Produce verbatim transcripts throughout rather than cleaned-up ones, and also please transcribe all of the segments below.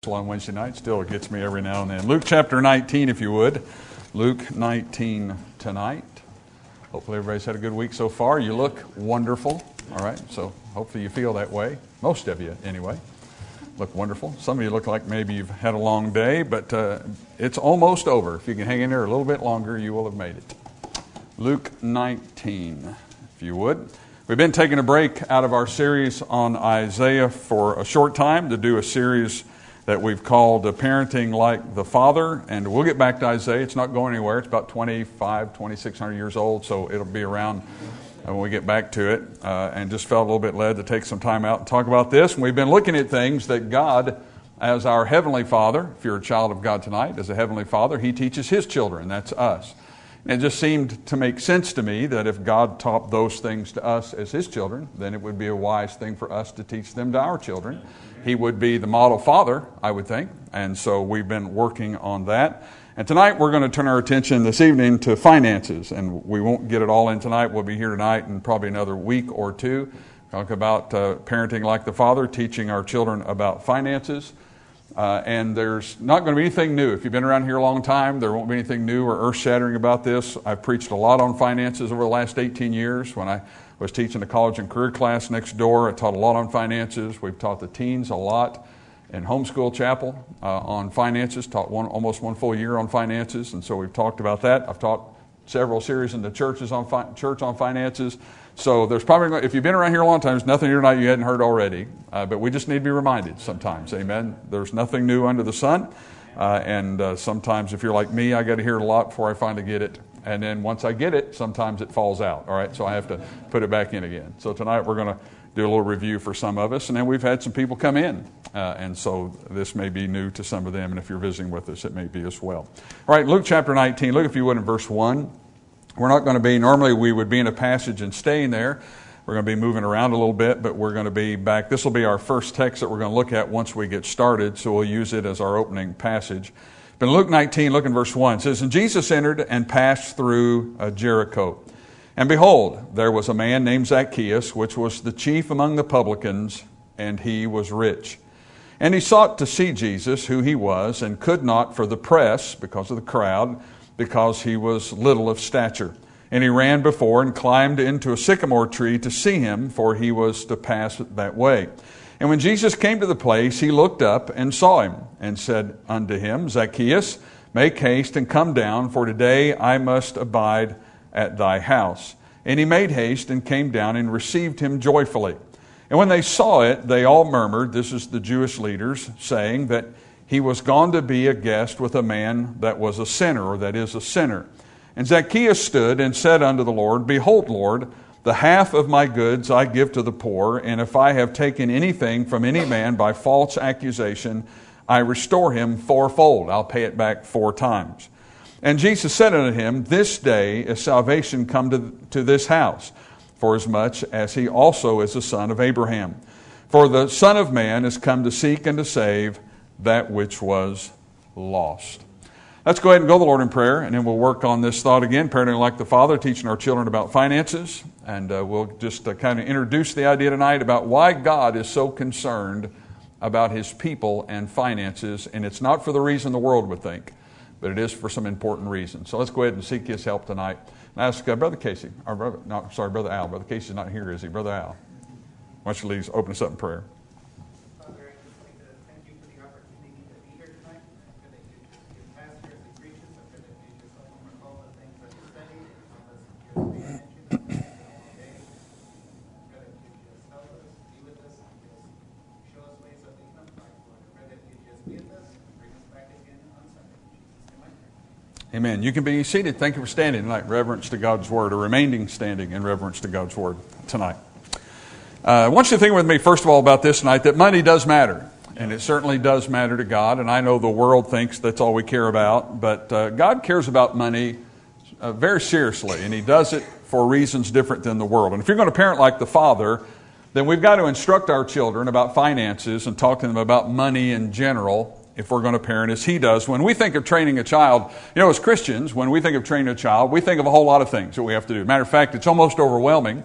On Wednesday night still gets me every now and then. Luke chapter nineteen, if you would. Luke nineteen tonight. Hopefully everybody's had a good week so far. You look wonderful. All right, so hopefully you feel that way. Most of you, anyway, look wonderful. Some of you look like maybe you've had a long day, but uh, it's almost over. If you can hang in there a little bit longer, you will have made it. Luke nineteen, if you would. We've been taking a break out of our series on Isaiah for a short time to do a series that we've called uh, Parenting Like the Father, and we'll get back to Isaiah. It's not going anywhere. It's about twenty-five, twenty-six hundred years old, so it'll be around uh, when we get back to it, uh, and just felt a little bit led to take some time out and talk about this. And we've been looking at things that God, as our Heavenly Father, if you're a child of God tonight, as a Heavenly Father, He teaches His children. That's us. And it just seemed to make sense to me that if God taught those things to us as His children, then it would be a wise thing for us to teach them to our children. He would be the model father, I would think, and so we've been working on that. And tonight we're going to turn our attention this evening to finances, and we won't get it all in tonight. We'll be here tonight and probably another week or two. Talk about uh, parenting like the Father, teaching our children about finances. Uh, and there's not going to be anything new. If you've been around here a long time, there won't be anything new or earth-shattering about this. I've preached a lot on finances over the last eighteen years. When I was teaching the college and career class next door, I taught a lot on finances. We've taught the teens a lot in homeschool chapel uh, on finances, taught one, almost one full year on finances, and so we've talked about that. I've taught several series in the churches on fi- church on finances. So there's probably, if you've been around here a long time, there's nothing here tonight you hadn't heard already. Uh, but we just need to be reminded sometimes, amen? There's nothing new under the sun. Uh, and uh, sometimes if you're like me, I got to hear it a lot before I finally get it. And then once I get it, sometimes it falls out, all right? So I have to put it back in again. So tonight we're going to do a little review for some of us. And then we've had some people come in. Uh, and so this may be new to some of them. And if you're visiting with us, it may be as well. All right, Luke chapter nineteen. Look, if you would, in verse one. We're not going to be, normally we would be in a passage and staying there. We're going to be moving around a little bit, but we're going to be back. This will be our first text that we're going to look at once we get started, so we'll use it as our opening passage. But in Luke nineteen, look in verse one. It says, "And Jesus entered and passed through uh, Jericho. And behold, there was a man named Zacchaeus, which was the chief among the publicans, and he was rich. And he sought to see Jesus, who he was, and could not for the press, because of the crowd, because he was little of stature. And he ran before and climbed into a sycamore tree to see him, for he was to pass that way. And when Jesus came to the place, he looked up and saw him, and said unto him, Zacchaeus, make haste and come down, for today I must abide at thy house. And he made haste and came down and received him joyfully. And when they saw it, they all murmured," this is the Jewish leaders, "saying that he was gone to be a guest with a man that was a sinner," or that is a sinner. "And Zacchaeus stood and said unto the Lord, Behold, Lord, the half of my goods I give to the poor, and if I have taken anything from any man by false accusation, I restore him fourfold." I'll pay it back four times. "And Jesus said unto him, This day is salvation come to, to this house, forasmuch as he also is a son of Abraham. For the Son of Man is come to seek and to save that which was lost." Let's go ahead and go to the Lord in prayer, and then we'll work on this thought again, parenting like the Father, teaching our children about finances. And uh, we'll just uh, kind of introduce the idea tonight about why God is so concerned about His people and finances. And it's not for the reason the world would think, but it is for some important reasons. So let's go ahead and seek His help tonight. And ask uh, Brother Casey, or brother, no, sorry, Brother Al. Brother Casey's not here, is he? Brother Al, why don't you lead us, open us up in prayer. Amen. You can be seated. Thank you for standing tonight. Reverence to God's Word, or remaining standing in reverence to God's Word tonight. Uh, I want you to think with me, first of all, about this tonight, that money does matter. And it certainly does matter to God. And I know the world thinks that's all we care about. But uh, God cares about money uh, very seriously. And He does it for reasons different than the world. And if you're going to parent like the Father, then we've got to instruct our children about finances and talk to them about money in general, if we're going to parent as He does. When we think of training a child, you know, as Christians, when we think of training a child, we think of a whole lot of things that we have to do. Matter of fact, it's almost overwhelming.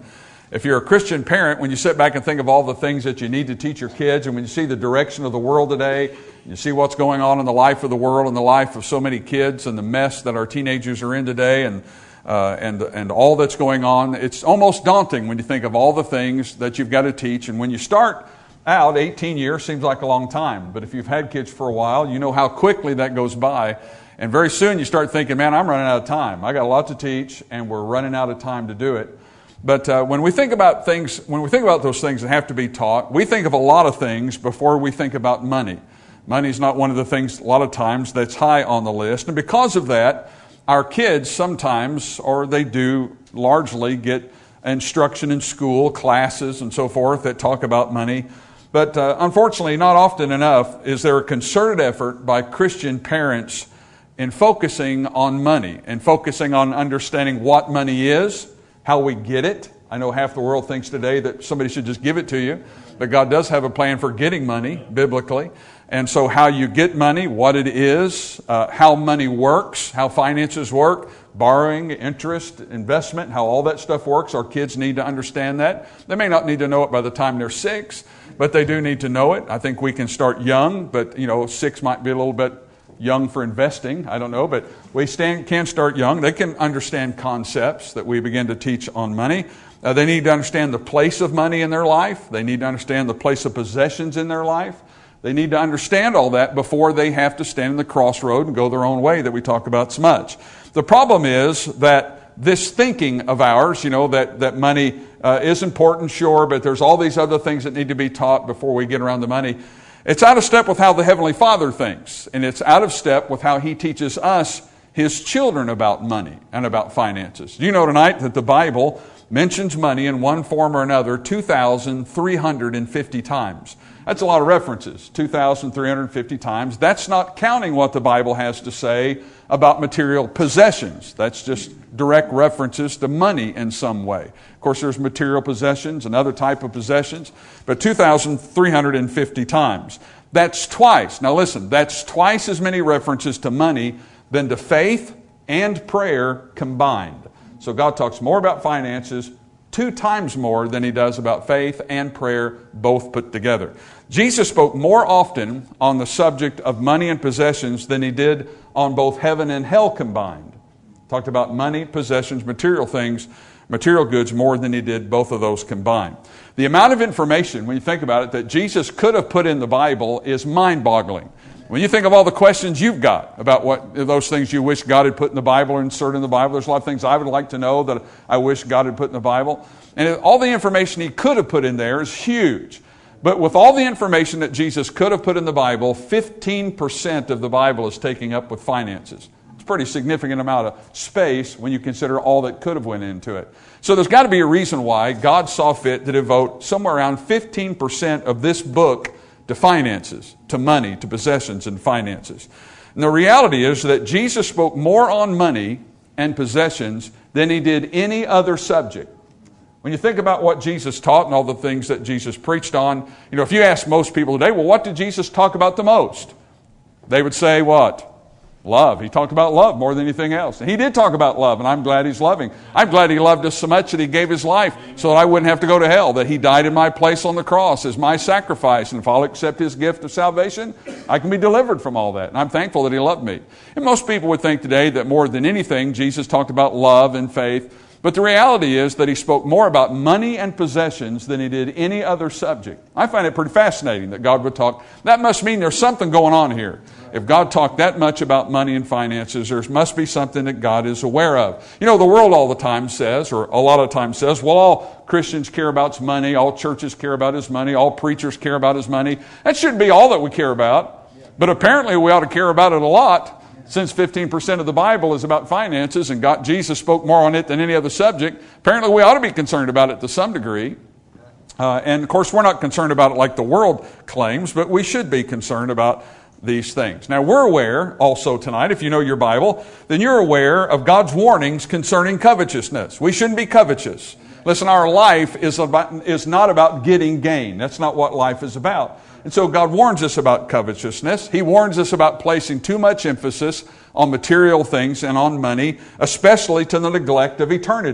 If you're a Christian parent, when you sit back and think of all the things that you need to teach your kids, and when you see the direction of the world today, you see what's going on in the life of the world and the life of so many kids and the mess that our teenagers are in today, and uh, and and all that's going on, it's almost daunting when you think of all the things that you've got to teach. And when you start out, eighteen years seems like a long time, but if you've had kids for a while, you know how quickly that goes by. And very soon you start thinking, man, I'm running out of time. I got a lot to teach, and we're running out of time to do it. But uh, when we think about things, when we think about those things that have to be taught, we think of a lot of things before we think about money. Money is not one of the things, a lot of times, that's high on the list. And because of that, our kids sometimes, or they do largely, get instruction in school, classes and so forth that talk about money. But uh, unfortunately, not often enough is there a concerted effort by Christian parents in focusing on money and focusing on understanding what money is, how we get it. I know half the world thinks today that somebody should just give it to you, but God does have a plan for getting money biblically. And so how you get money, what it is, uh, how money works, how finances work, borrowing, interest, investment, how all that stuff works. Our kids need to understand that. They may not need to know it by the time they're six, but they do need to know it. I think we can start young, but you know, six might be a little bit young for investing. I don't know, but we stand, can start young. They can understand concepts that we begin to teach on money. Uh, they need to understand the place of money in their life. They need to understand the place of possessions in their life. They need to understand all that before they have to stand in the crossroad and go their own way that we talk about so much. The problem is that this thinking of ours, you know, that, that money uh, is important, sure, but there's all these other things that need to be taught before we get around to money. It's out of step with how the Heavenly Father thinks, and it's out of step with how He teaches us, His children, about money and about finances. Do you know tonight that the Bible mentions money in one form or another two thousand three hundred fifty times? That's a lot of references, two thousand three hundred fifty times. That's not counting what the Bible has to say about material possessions. That's just direct references to money in some way. Of course, there's material possessions and other type of possessions, but two thousand three hundred fifty times. That's twice. Now listen, that's twice as many references to money than to faith and prayer combined. So God talks more about finances two times more than He does about faith and prayer both put together. Jesus spoke more often on the subject of money and possessions than He did on both heaven and hell combined. Talked about money, possessions, material things, material goods more than He did both of those combined. The amount of information, when you think about it, that Jesus could have put in the Bible is mind-boggling. When you think of all the questions you've got about what those things you wish God had put in the Bible or inserted in the Bible, there's a lot of things I would like to know that I wish God had put in the Bible. And all the information He could have put in there is huge. But with all the information that Jesus could have put in the Bible, fifteen percent of the Bible is taking up with finances. It's a pretty significant amount of space when you consider all that could have went into it. So there's got to be a reason why God saw fit to devote somewhere around fifteen percent of this book to finances, to money, to possessions and finances. And the reality is that Jesus spoke more on money and possessions than He did any other subject. When you think about what Jesus taught and all the things that Jesus preached on, you know, if you ask most people today, well, what did Jesus talk about the most? They would say what? Love. He talked about love more than anything else. And He did talk about love, and I'm glad He's loving. I'm glad He loved us so much that He gave His life so that I wouldn't have to go to hell, that He died in my place on the cross as my sacrifice. And if I'll accept His gift of salvation, I can be delivered from all that. And I'm thankful that He loved me. And most people would think today that more than anything, Jesus talked about love and faith. But the reality is that He spoke more about money and possessions than He did any other subject. I find it pretty fascinating that God would talk. That must mean there's something going on here. If God talked that much about money and finances, there must be something that God is aware of. You know, the world all the time says, or a lot of times says, well, all Christians care about is money, all churches care about is money, all preachers care about is money. That shouldn't be all that we care about. But apparently we ought to care about it a lot, since fifteen percent of the Bible is about finances and God, Jesus spoke more on it than any other subject. Apparently we ought to be concerned about it to some degree. Uh, and of course we're not concerned about it like the world claims, but we should be concerned about these things. Now we're aware also tonight, if you know your Bible, then you're aware of God's warnings concerning covetousness. We shouldn't be covetous. Listen, our life is about, is not about getting gain. That's not what life is about. And so God warns us about covetousness. He warns us about placing too much emphasis on material things and on money, especially to the neglect of eternity.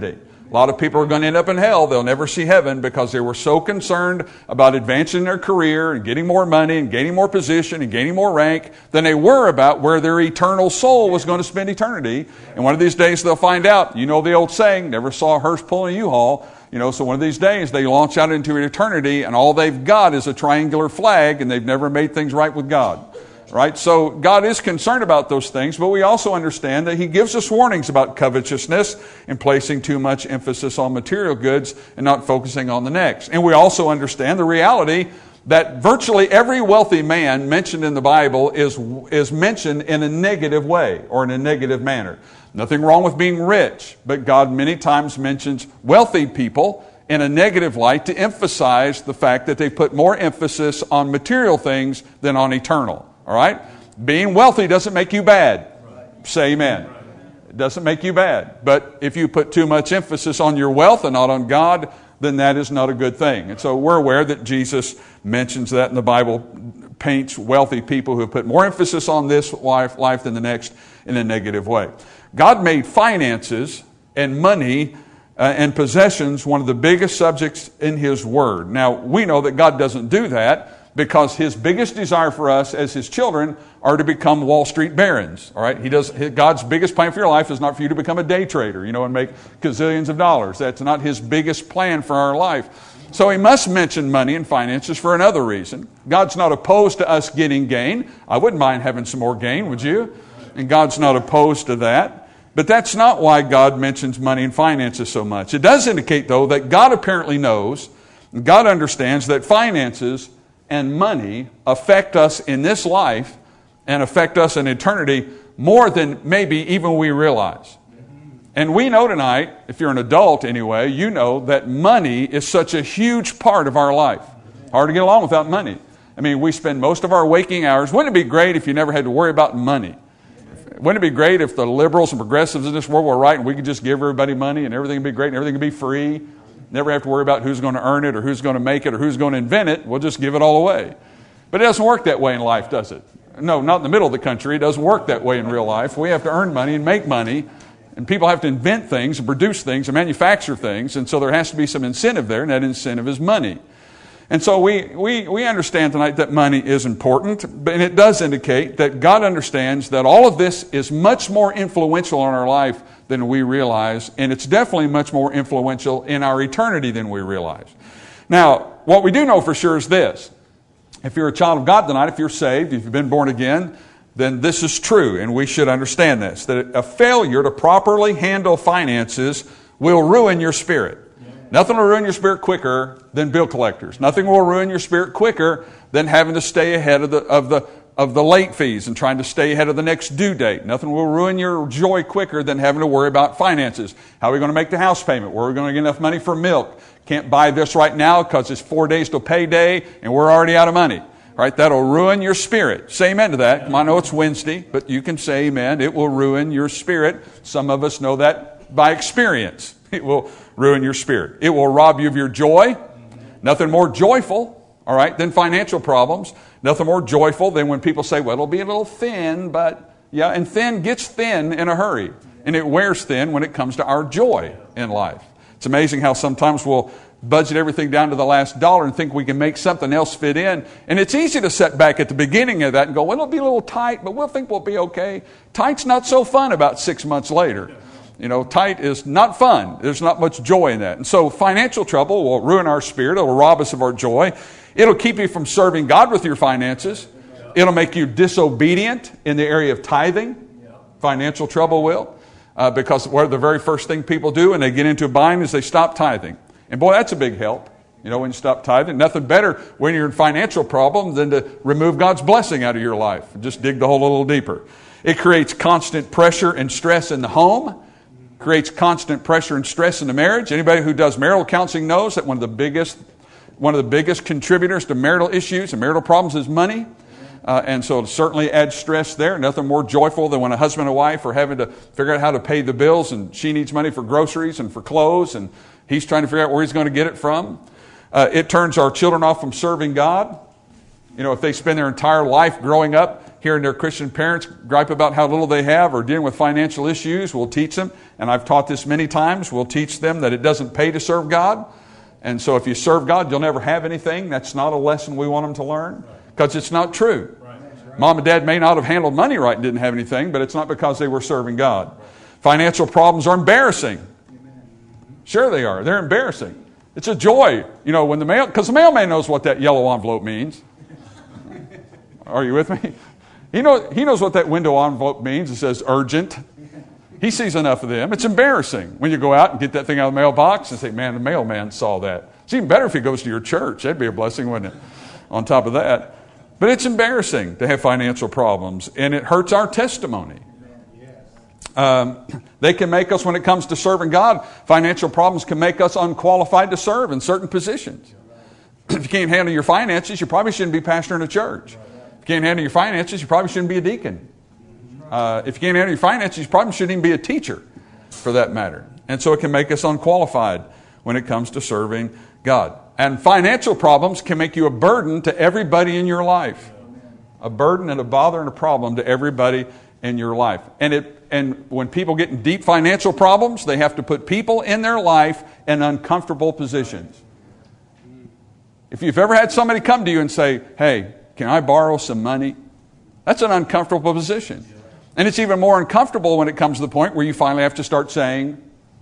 A lot of people are going to end up in hell. They'll never see heaven because they were so concerned about advancing their career and getting more money and gaining more position and gaining more rank than they were about where their eternal soul was going to spend eternity. And one of these days they'll find out. You know the old saying, never saw a hearse pulling a U-Haul. You know, so one of these days they launch out into eternity and all they've got is a triangular flag and they've never made things right with God. Right? So God is concerned about those things, but we also understand that He gives us warnings about covetousness and placing too much emphasis on material goods and not focusing on the next. And we also understand the reality that virtually every wealthy man mentioned in the Bible is, is mentioned in a negative way or in a negative manner. Nothing wrong with being rich, but God many times mentions wealthy people in a negative light to emphasize the fact that they put more emphasis on material things than on eternal. All right? Being wealthy doesn't make you bad. Say amen. It doesn't make you bad. But if you put too much emphasis on your wealth and not on God, then that is not a good thing. And so we're aware that Jesus mentions that in the Bible, paints wealthy people who have put more emphasis on this life, life than the next in a negative way. God made finances and money uh, and possessions one of the biggest subjects in His Word. Now, we know that God doesn't do that, because His biggest desire for us as His children are to become Wall Street barons. All right, He does. God's biggest plan for your life is not for you to become a day trader, you know, and make gazillions of dollars. That's not His biggest plan for our life. So He must mention money and finances for another reason. God's not opposed to us getting gain. I wouldn't mind having some more gain, would you? And God's not opposed to that. But that's not why God mentions money and finances so much. It does indicate, though, that God apparently knows, God understands that finances and money affect us in this life and affect us in eternity more than maybe even we realize. And we know tonight, if you're an adult anyway, you know that money is such a huge part of our life. Hard to get along without money. I mean, we spend most of our waking hours. Wouldn't it be great if you never had to worry about money? Wouldn't it be great if the liberals and progressives in this world were right and we could just give everybody money and everything would be great and everything would be free? Never have to worry about who's going to earn it or who's going to make it or who's going to invent it. We'll just give it all away. But it doesn't work that way in life, does it? No, not in the middle of the country. It doesn't work that way in real life. We have to earn money and make money. And people have to invent things and produce things and manufacture things. And so there has to be some incentive there, and that incentive is money. And so we, we, we understand tonight that money is important, but it does indicate that God understands that all of this is much more influential in our life than we realize, and it's definitely much more influential in our eternity than we realize. Now, what we do know for sure is this. If you're a child of God tonight, if you're saved, if you've been born again, then this is true, and we should understand this, that a failure to properly handle finances will ruin your spirit. Nothing will ruin your spirit quicker than bill collectors. Nothing will ruin your spirit quicker than having to stay ahead of the of the of the late fees and trying to stay ahead of the next due date. Nothing will ruin your joy quicker than having to worry about finances. How are we going to make the house payment? Where are we going to get enough money for milk? Can't buy this right now because it's four days till payday and we're already out of money. Right? That'll ruin your spirit. Say amen to that. I know it's Wednesday, but you can say amen. It will ruin your spirit. Some of us know that by experience. It will ruin your spirit. It will rob you of your joy. Nothing more joyful, all right, than financial problems. Nothing more joyful than when people say, well, it'll be a little thin, but yeah, and thin gets thin in a hurry. And it wears thin when it comes to our joy in life. It's amazing how sometimes we'll budget everything down to the last dollar and think we can make something else fit in. And it's easy to set back at the beginning of that and go, well, it'll be a little tight, but we'll think we'll be okay. Tight's not so fun about six months later. You know, tight is not fun. There's not much joy in that. And so financial trouble will ruin our spirit. It will rob us of our joy. It'll keep you from serving God with your finances. It'll make you disobedient in the area of tithing. Financial trouble will. Uh, because what the very first thing people do when they get into a bind is they stop tithing. And boy, that's a big help. You know, when you stop tithing, nothing better when you're in financial problems than to remove God's blessing out of your life. Just dig the hole a little deeper. It creates constant pressure and stress in the home. Creates constant pressure and stress in the marriage. Anybody who does marital counseling knows that one of the biggest, one of the biggest contributors to marital issues and marital problems is money. Uh, and so it certainly adds stress there. Nothing more joyful than when a husband and wife are having to figure out how to pay the bills, and she needs money for groceries and for clothes, and he's trying to figure out where he's going to get it from. Uh, it turns our children off from serving God. You know, if they spend their entire life growing up hearing their Christian parents gripe about how little they have or dealing with financial issues, we'll teach them, and I've taught this many times, we'll teach them that it doesn't pay to serve God. And so if you serve God, you'll never have anything. That's not a lesson we want them to learn, because it's not true. Mom and Dad may not have handled money right and didn't have anything, but it's not because they were serving God. Financial problems are embarrassing. Sure they are. They're embarrassing. It's a joy, you know, when the mail, because the mailman knows what that yellow envelope means. Are you with me? He knows, he knows what that window envelope means. It says urgent. He sees enough of them. It's embarrassing when you go out and get that thing out of the mailbox and say, man, the mailman saw that. It's even better if he goes to your church. That'd be a blessing, wouldn't it? On top of that. But it's embarrassing to have financial problems, and it hurts our testimony. Um, they can make us, when it comes to serving God, financial problems can make us unqualified to serve in certain positions. If you can't handle your finances, you probably shouldn't be pastoring a church. If you can't handle your finances, you probably shouldn't be a deacon. Uh, if you can't handle your finances, you probably shouldn't even be a teacher, for that matter. And so it can make us unqualified when it comes to serving God. And financial problems can make you a burden to everybody in your life. A burden and a bother and a problem to everybody in your life. And it and when people get in deep financial problems, they have to put people in their life in uncomfortable positions. If you've ever had somebody come to you and say, hey, can I borrow some money? That's an uncomfortable position. And it's even more uncomfortable when it comes to the point where you finally have to start saying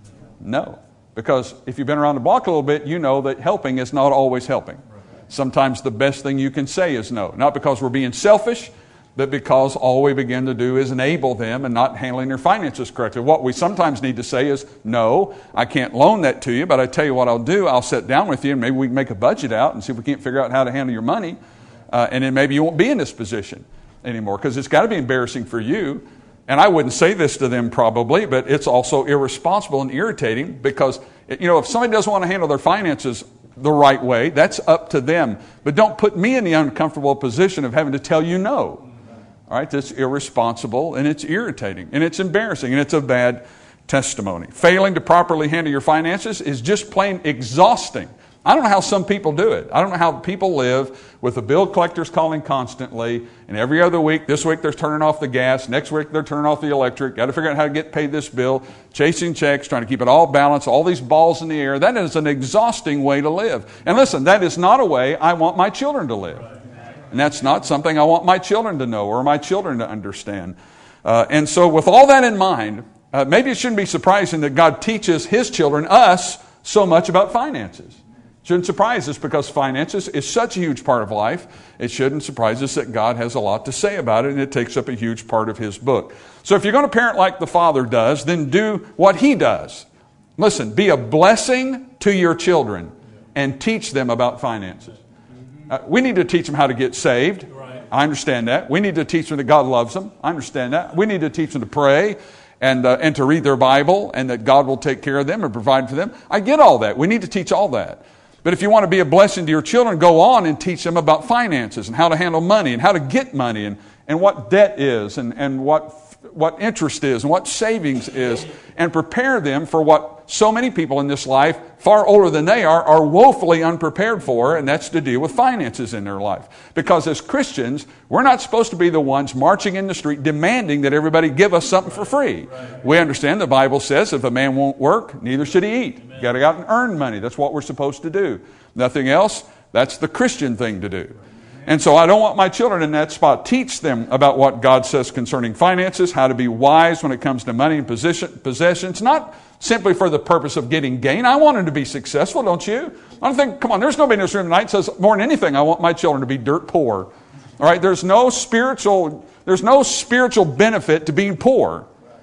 no. Because if you've been around the block a little bit, you know that helping is not always helping. Sometimes the best thing you can say is no. Not because we're being selfish, but because all we begin to do is enable them and not handling their finances correctly. What we sometimes need to say is, no, I can't loan that to you, but I tell you what I'll do. I'll sit down with you and maybe we can make a budget out and see if we can't figure out how to handle your money. Uh, and then maybe you won't be in this position anymore, because it's got to be embarrassing for you. And I wouldn't say this to them probably, but it's also irresponsible and irritating, because, you know, if somebody doesn't want to handle their finances the right way, that's up to them. But don't put me in the uncomfortable position of having to tell you no. All right, that's irresponsible, and it's irritating, and it's embarrassing, and it's a bad testimony. Failing to properly handle your finances is just plain exhausting. I don't know how some people do it. I don't know how people live with the bill collectors calling constantly, and every other week, this week they're turning off the gas, next week they're turning off the electric, got to figure out how to get paid this bill, chasing checks, trying to keep it all balanced, all these balls in the air. That is an exhausting way to live. And listen, that is not a way I want my children to live. And that's not something I want my children to know or my children to understand. Uh, and so with all that in mind, uh, maybe it shouldn't be surprising that God teaches His children, us, so much about finances. It shouldn't surprise us, because finances is such a huge part of life. It shouldn't surprise us that God has a lot to say about it, and it takes up a huge part of His book. So if you're going to parent like the Father does, then do what He does. Listen, be a blessing to your children and teach them about finances. Uh, we need to teach them how to get saved. Right. I understand that. We need to teach them that God loves them. I understand that. We need to teach them to pray and uh, and to read their Bible, and that God will take care of them and provide for them. I get all that. We need to teach all that. But if you want to be a blessing to your children, go on and teach them about finances and how to handle money and how to get money and, and what debt is and, and what what interest is and what savings is, and prepare them for what so many people in this life, far older than they are, are woefully unprepared for, and that's to deal with finances in their life. Because as Christians, we're not supposed to be the ones marching in the street demanding that everybody give us something for free. We understand the Bible says if a man won't work, neither should he eat. You got to go out and earn money. That's what we're supposed to do. Nothing else. That's the Christian thing to do. And so I don't want my children in that spot. Teach them about what God says concerning finances, how to be wise when it comes to money and position, possessions, not simply for the purpose of getting gain. I want them to be successful, don't you? I don't think, come on, there's nobody in this room tonight that says more than anything, I want my children to be dirt poor. All right, there's no spiritual, there's no spiritual benefit to being poor.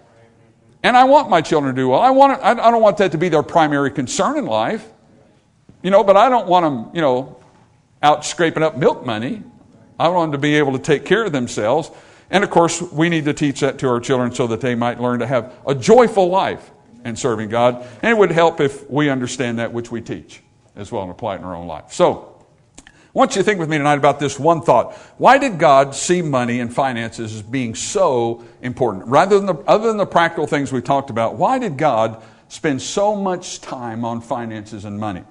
And I want my children to do well. I want, I don't want that to be their primary concern in life. You know, but I don't want them, you know, out scraping up milk money. I want them to be able to take care of themselves. And of course, we need to teach that to our children so that they might learn to have a joyful life in serving God. And it would help if we understand that which we teach as well and apply it in our own life. So, I want you to think with me tonight about this one thought. Why did God see money and finances as being so important? Rather than the, other than the practical things we talked about, why did God spend so much time on finances and money?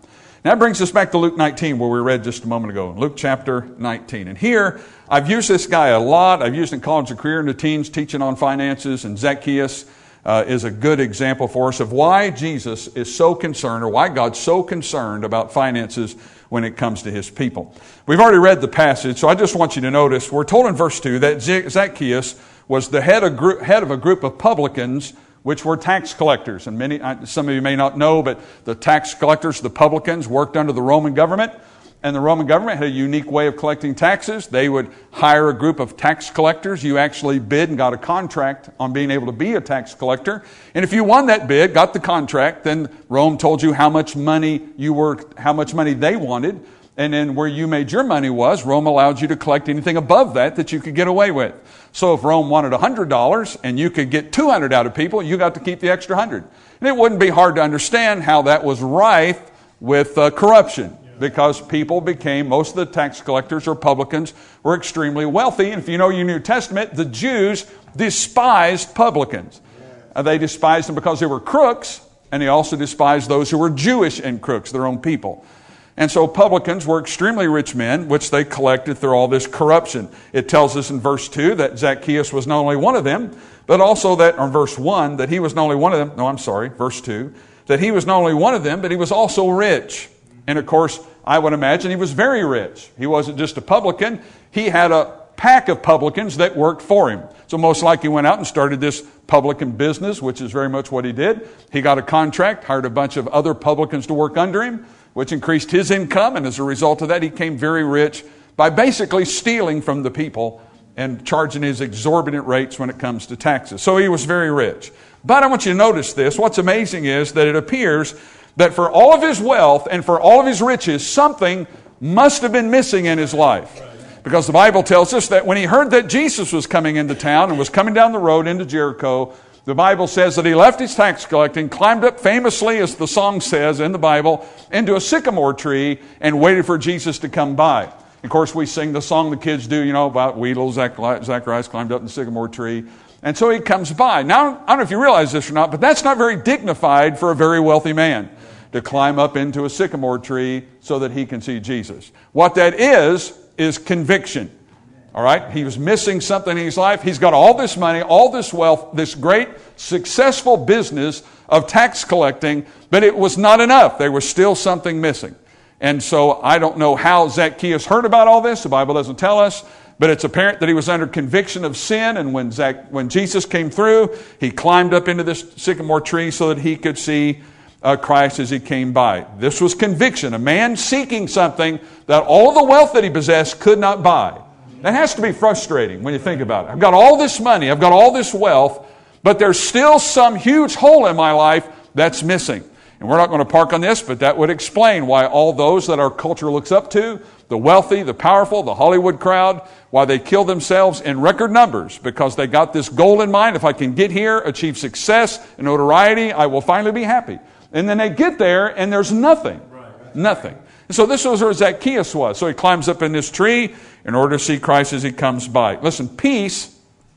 Now that brings us back to Luke nineteen, where we read just a moment ago. Luke chapter nineteen. And here, I've used this guy a lot. I've used him in college and career in the teens, teaching on finances. And Zacchaeus uh, is a good example for us of why Jesus is so concerned, or why God's so concerned about finances when it comes to His people. We've already read the passage, so I just want you to notice, we're told in verse two that Zacchaeus was the head of, group, head of a group of publicans, which were tax collectors. And many, some of you may not know, but the tax collectors, the publicans, worked under the Roman government. And the Roman government had a unique way of collecting taxes. They would hire a group of tax collectors. You actually bid and got a contract on being able to be a tax collector. And if you won that bid, got the contract, then Rome told you how much money you were, how much money they wanted. And then where you made your money was, Rome allowed you to collect anything above that that you could get away with. So if Rome wanted one hundred dollars and you could get two hundred out of people, you got to keep the extra one hundred. And it wouldn't be hard to understand how that was rife with uh, corruption, because people became, most of the tax collectors or publicans were extremely wealthy. And if you know your New Testament, the Jews despised publicans. Uh, they despised them because they were crooks, and they also despised those who were Jewish and crooks, their own people. And so publicans were extremely rich men, which they collected through all this corruption. It tells us in verse two that Zacchaeus was not only one of them, but also that, or verse one, that he was not only one of them, no, I'm sorry, verse two, that he was not only one of them, but he was also rich. And of course, I would imagine he was very rich. He wasn't just a publican. He had a pack of publicans that worked for him. So most likely he went out and started this publican business, which is very much what he did. He got a contract, hired a bunch of other publicans to work under him, which increased his income. And as a result of that, he became very rich by basically stealing from the people and charging his exorbitant rates when it comes to taxes. So he was very rich. But I want you to notice this. What's amazing is that it appears that for all of his wealth and for all of his riches, something must have been missing in his life. Because the Bible tells us that when he heard that Jesus was coming into town and was coming down the road into Jericho, the Bible says that he left his tax collecting, climbed up famously, as the song says in the Bible, into a sycamore tree and waited for Jesus to come by. Of course, we sing the song the kids do, you know, about wee little Zacharias climbed up in the sycamore tree. And so he comes by. Now, I don't know if you realize this or not, but that's not very dignified for a very wealthy man, to climb up into a sycamore tree so that he can see Jesus. What that is, is conviction. All right? He was missing something in his life. He's got all this money, all this wealth, this great successful business of tax collecting, but it was not enough. There was still something missing. And so I don't know how Zacchaeus heard about all this. The Bible doesn't tell us. But it's apparent that he was under conviction of sin, and when Zac- when Jesus came through, he climbed up into this sycamore tree so that he could see uh, Christ as he came by. This was conviction, a man seeking something that all the wealth that he possessed could not buy. That has to be frustrating when you think about it. I've got all this money, I've got all this wealth, but there's still some huge hole in my life that's missing. And we're not going to park on this, but that would explain why all those that our culture looks up to, the wealthy, the powerful, the Hollywood crowd, why they kill themselves in record numbers, because they got this goal in mind. If I can get here, achieve success and notoriety, I will finally be happy. And then they get there and there's nothing. Nothing. And so this was where Zacchaeus was. So he climbs up in this tree in order to see Christ as he comes by. Listen, peace,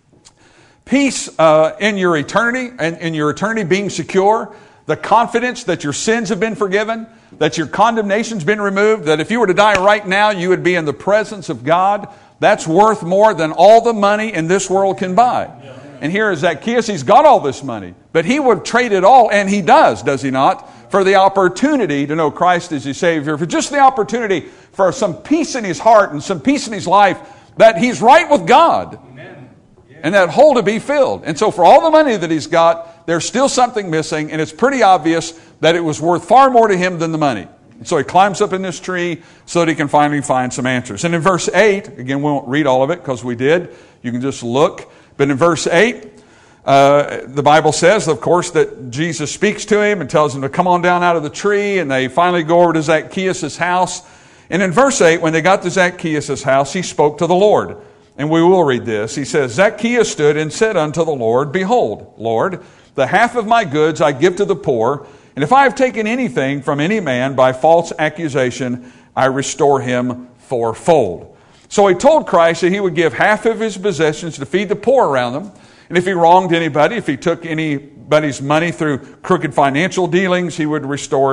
peace uh, in your eternity, and in your eternity being secure, the confidence that your sins have been forgiven, that your condemnation's been removed, that if you were to die right now, you would be in the presence of God. That's worth more than all the money in this world can buy. And here is Zacchaeus. He's got all this money, but he would trade it all, and he does, does he not, for the opportunity to know Christ as his Savior, for just the opportunity for some peace in his heart and some peace in his life, that he's right with God. And that hole to be filled. And so for all the money that he's got, there's still something missing, and it's pretty obvious that it was worth far more to him than the money. And so he climbs up in this tree so that he can finally find some answers. And in verse eight, again, we won't read all of it because we did. You can just look. But in verse eight, uh, the Bible says, of course, that Jesus speaks to him and tells him to come on down out of the tree. And they finally go over to Zacchaeus' house. And in verse eight, when they got to Zacchaeus' house, he spoke to the Lord. And we will read this. He says, Zacchaeus stood and said unto the Lord, Behold, Lord, the half of my goods I give to the poor, and if I have taken anything from any man by false accusation, I restore him fourfold. So he told Christ that he would give half of his possessions to feed the poor around him. And if he wronged anybody, if he took anybody's money through crooked financial dealings, he would restore it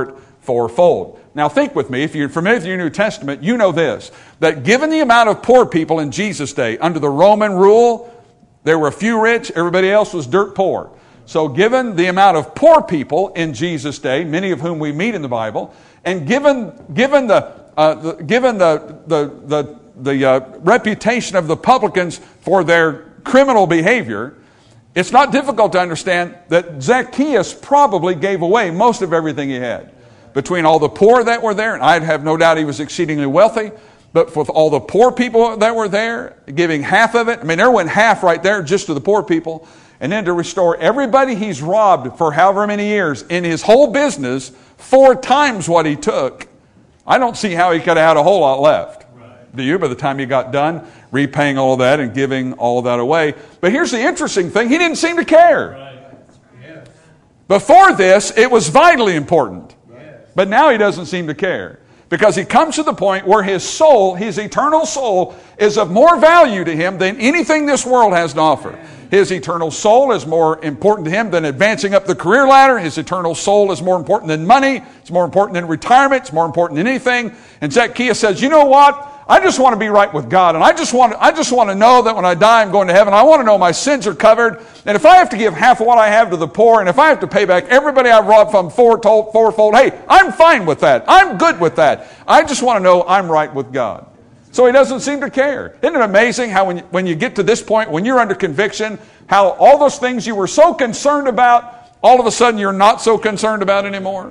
fourfold. Now think with me, if you're familiar with your New Testament, you know this, that given the amount of poor people in Jesus' day, under the Roman rule, there were a few rich, everybody else was dirt poor. So given the amount of poor people in Jesus' day, many of whom we meet in the Bible, and given given the uh, the, given the the the, the uh, reputation of the publicans for their criminal behavior, it's not difficult to understand that Zacchaeus probably gave away most of everything he had. Between all the poor that were there, and I have no doubt he was exceedingly wealthy, but with all the poor people that were there, giving half of it, I mean, there went half right there just to the poor people. And then to restore everybody he's robbed for however many years in his whole business, four times what he took. I don't see how he could have had a whole lot left. Right. Do you? By the time he got done repaying all of that and giving all of that away. But here's the interesting thing. He didn't seem to care. Right. Yes. Before this, it was vitally important. Yes. But now he doesn't seem to care. Because he comes to the point where his soul, his eternal soul, is of more value to him than anything this world has to offer. His eternal soul is more important to him than advancing up the career ladder. His eternal soul is more important than money. It's more important than retirement. It's more important than anything. And Zacchaeus says, you know what? I just want to be right with God. And I just want, I just want to know that when I die, I'm going to heaven. I want to know my sins are covered. And if I have to give half of what I have to the poor, and if I have to pay back everybody I've robbed from fourfold, fourfold, hey, I'm fine with that. I'm good with that. I just want to know I'm right with God. So he doesn't seem to care. Isn't it amazing how when you, when you get to this point, when you're under conviction, how all those things you were so concerned about, all of a sudden you're not so concerned about anymore?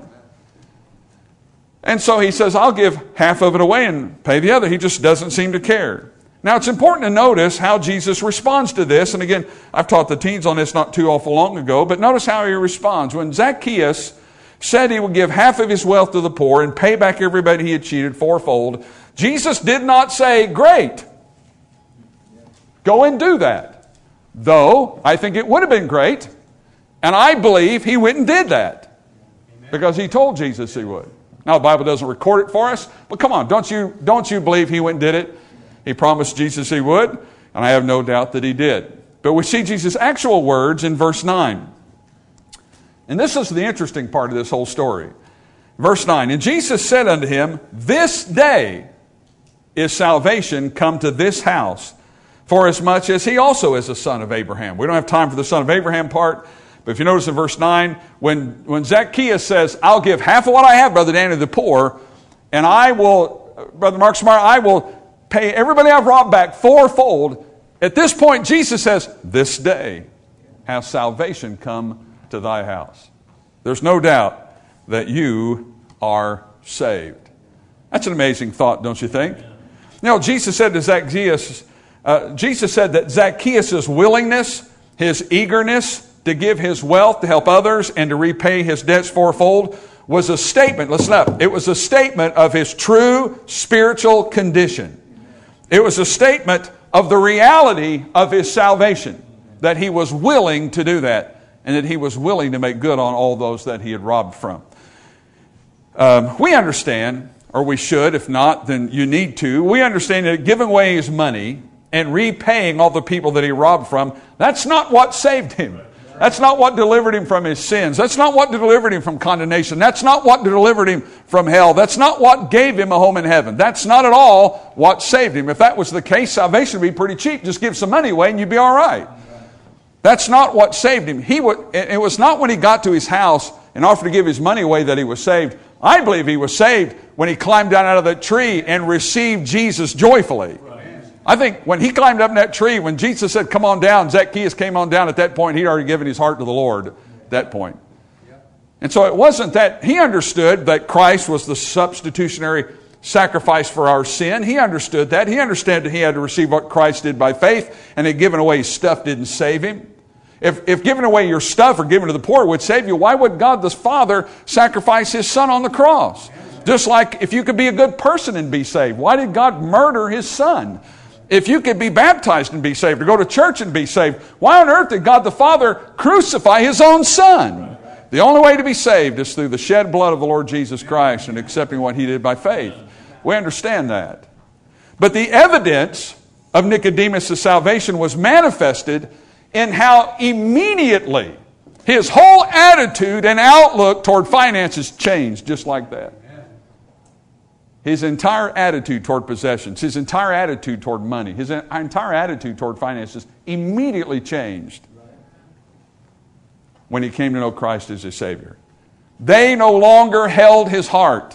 And so he says, I'll give half of it away and pay the other. He just doesn't seem to care. Now it's important to notice how Jesus responds to this. And again, I've taught the teens on this not too awful long ago, but notice how he responds. When Zacchaeus said he would give half of his wealth to the poor and pay back everybody he had cheated fourfold, Jesus did not say, great, go and do that. Though, I think it would have been great, and I believe he went and did that. Because he told Jesus he would. Now, the Bible doesn't record it for us, but come on, don't you, don't you believe he went and did it? He promised Jesus he would, and I have no doubt that he did. But we see Jesus' actual words in verse nine. And this is the interesting part of this whole story. Verse nine, and Jesus said unto him, this day is salvation come to this house, for as much as he also is a son of Abraham. We don't have time for the son of Abraham part, but if you notice in verse nine, when, when Zacchaeus says, I'll give half of what I have, Brother Danny, to the poor, and I will, Brother Mark Smart, I will pay everybody I've robbed back fourfold. At this point, Jesus says, this day hath salvation come to thy house. There's no doubt that you are saved. That's an amazing thought, don't you think? You know, Jesus said to Zacchaeus, uh, Jesus said that Zacchaeus' willingness, his eagerness to give his wealth to help others and to repay his debts fourfold was a statement, listen up, it was a statement of his true spiritual condition. It was a statement of the reality of his salvation, that he was willing to do that, and that he was willing to make good on all those that he had robbed from. Um, we understand, or we should, if not, then you need to. We understand that giving away his money and repaying all the people that he robbed from, that's not what saved him. That's not what delivered him from his sins. That's not what delivered him from condemnation. That's not what delivered him from hell. That's not what gave him a home in heaven. That's not at all what saved him. If that was the case, salvation would be pretty cheap. Just give some money away and you'd be all right. That's not what saved him. He would, it was not when he got to his house and offered to give his money away that he was saved. I believe he was saved when he climbed down out of that tree and received Jesus joyfully. I think when he climbed up in that tree, when Jesus said, come on down, Zacchaeus came on down at that point. He'd already given his heart to the Lord at that point. And so it wasn't that he understood that Christ was the substitutionary sacrifice for our sin. He understood that. He understood that he had to receive what Christ did by faith, and that giving away his stuff didn't save him. If, if giving away your stuff or giving to the poor would save you, why would God the Father sacrifice his Son on the cross? Just like if you could be a good person and be saved, why did God murder his Son? If you could be baptized and be saved, or go to church and be saved, why on earth did God the Father crucify his own Son? The only way to be saved is through the shed blood of the Lord Jesus Christ and accepting what he did by faith. We understand that. But the evidence of Nicodemus' salvation was manifested in how immediately His whole attitude and outlook toward finances changed just like that. His entire attitude toward possessions, his entire attitude toward money, his entire attitude toward finances immediately changed when he came to know Christ as his Savior. They no longer held his heart.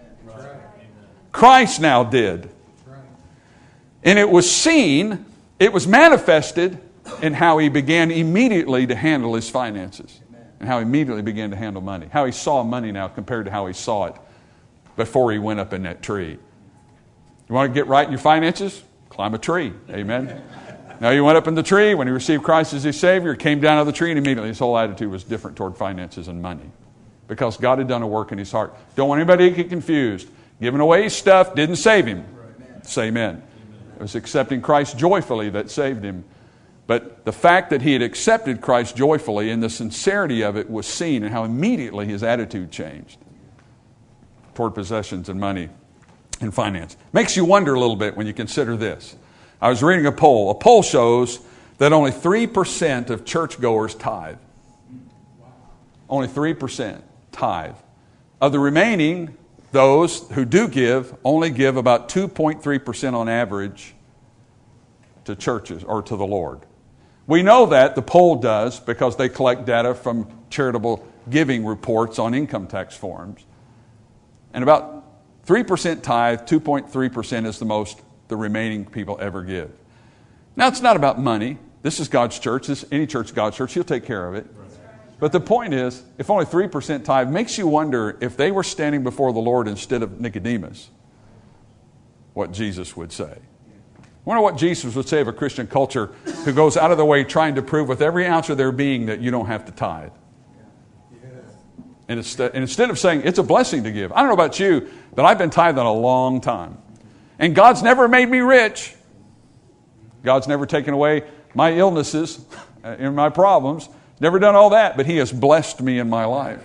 Christ now did. And it was seen, it was manifested in how he began immediately to handle his finances. And how he immediately began to handle money. How he saw money now compared to how he saw it before he went up in that tree. You want to get right in your finances? Climb a tree. Amen. Now he went up in the tree when he received Christ as his Savior, came down out of the tree, and immediately his whole attitude was different toward finances and money. Because God had done a work in his heart. Don't want anybody to get confused. Giving away stuff didn't save him. Say amen. It was accepting Christ joyfully that saved him. But the fact that he had accepted Christ joyfully and the sincerity of it was seen in how immediately his attitude changed toward possessions and money and finance. Makes you wonder a little bit when you consider this. I was reading a poll. A poll shows that only three percent of churchgoers tithe. Only three percent tithe. Of the remaining, those who do give only give about two point three percent on average to churches or to the Lord. We know that, the poll does, because they collect data from charitable giving reports on income tax forms. And about three percent tithe, two point three percent is the most the remaining people ever give. Now, it's not about money. This is God's church. This, any church is God's church. He'll take care of it. But the point is, if only three percent tithe, makes you wonder if they were standing before the Lord instead of Nicodemus, what Jesus would say. I wonder what Jesus would say of a Christian culture who goes out of the way trying to prove with every ounce of their being that you don't have to tithe. And instead, and instead of saying it's a blessing to give. I don't know about you, but I've been tithing a long time. And God's never made me rich. God's never taken away my illnesses and my problems. Never done all that, but He has blessed me in my life.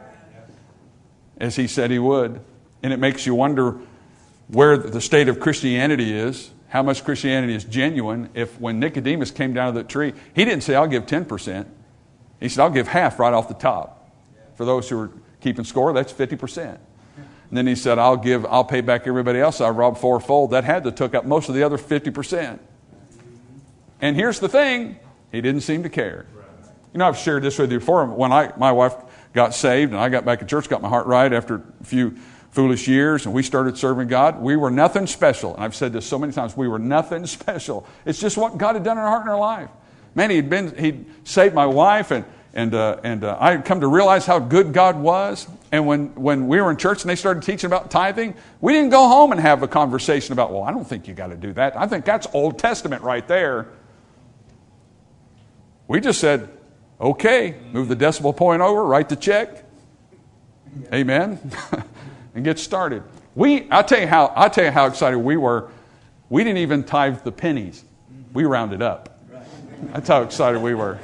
As He said He would. And it makes you wonder where the state of Christianity is. How much Christianity is genuine. If when Nicodemus came down to the tree, he didn't say, I'll give ten percent. He said, I'll give half right off the top. For those who are keeping score, that's fifty percent. And then he said, I'll give, I'll pay back everybody else I robbed fourfold. That had to took up most of the other fifty percent. And here's the thing, he didn't seem to care. You know, I've shared this with you before. When I, my wife got saved and I got back in church, got my heart right after a few foolish years, and we started serving God, we were nothing special. And I've said this so many times, we were nothing special. It's just what God had done in our heart and our life. Man, he'd been, he'd saved my wife, and and uh, and uh, I had come to realize how good God was. And when, when we were in church and they started teaching about tithing, we didn't go home and have a conversation about, well, I don't think you got to do that. I think that's Old Testament right there. We just said, okay, move the decimal point over, write the check. Amen. And get started. We, I'll tell you how, I'll tell you how excited we were. We didn't even tithe the pennies. We rounded up. That's how excited we were.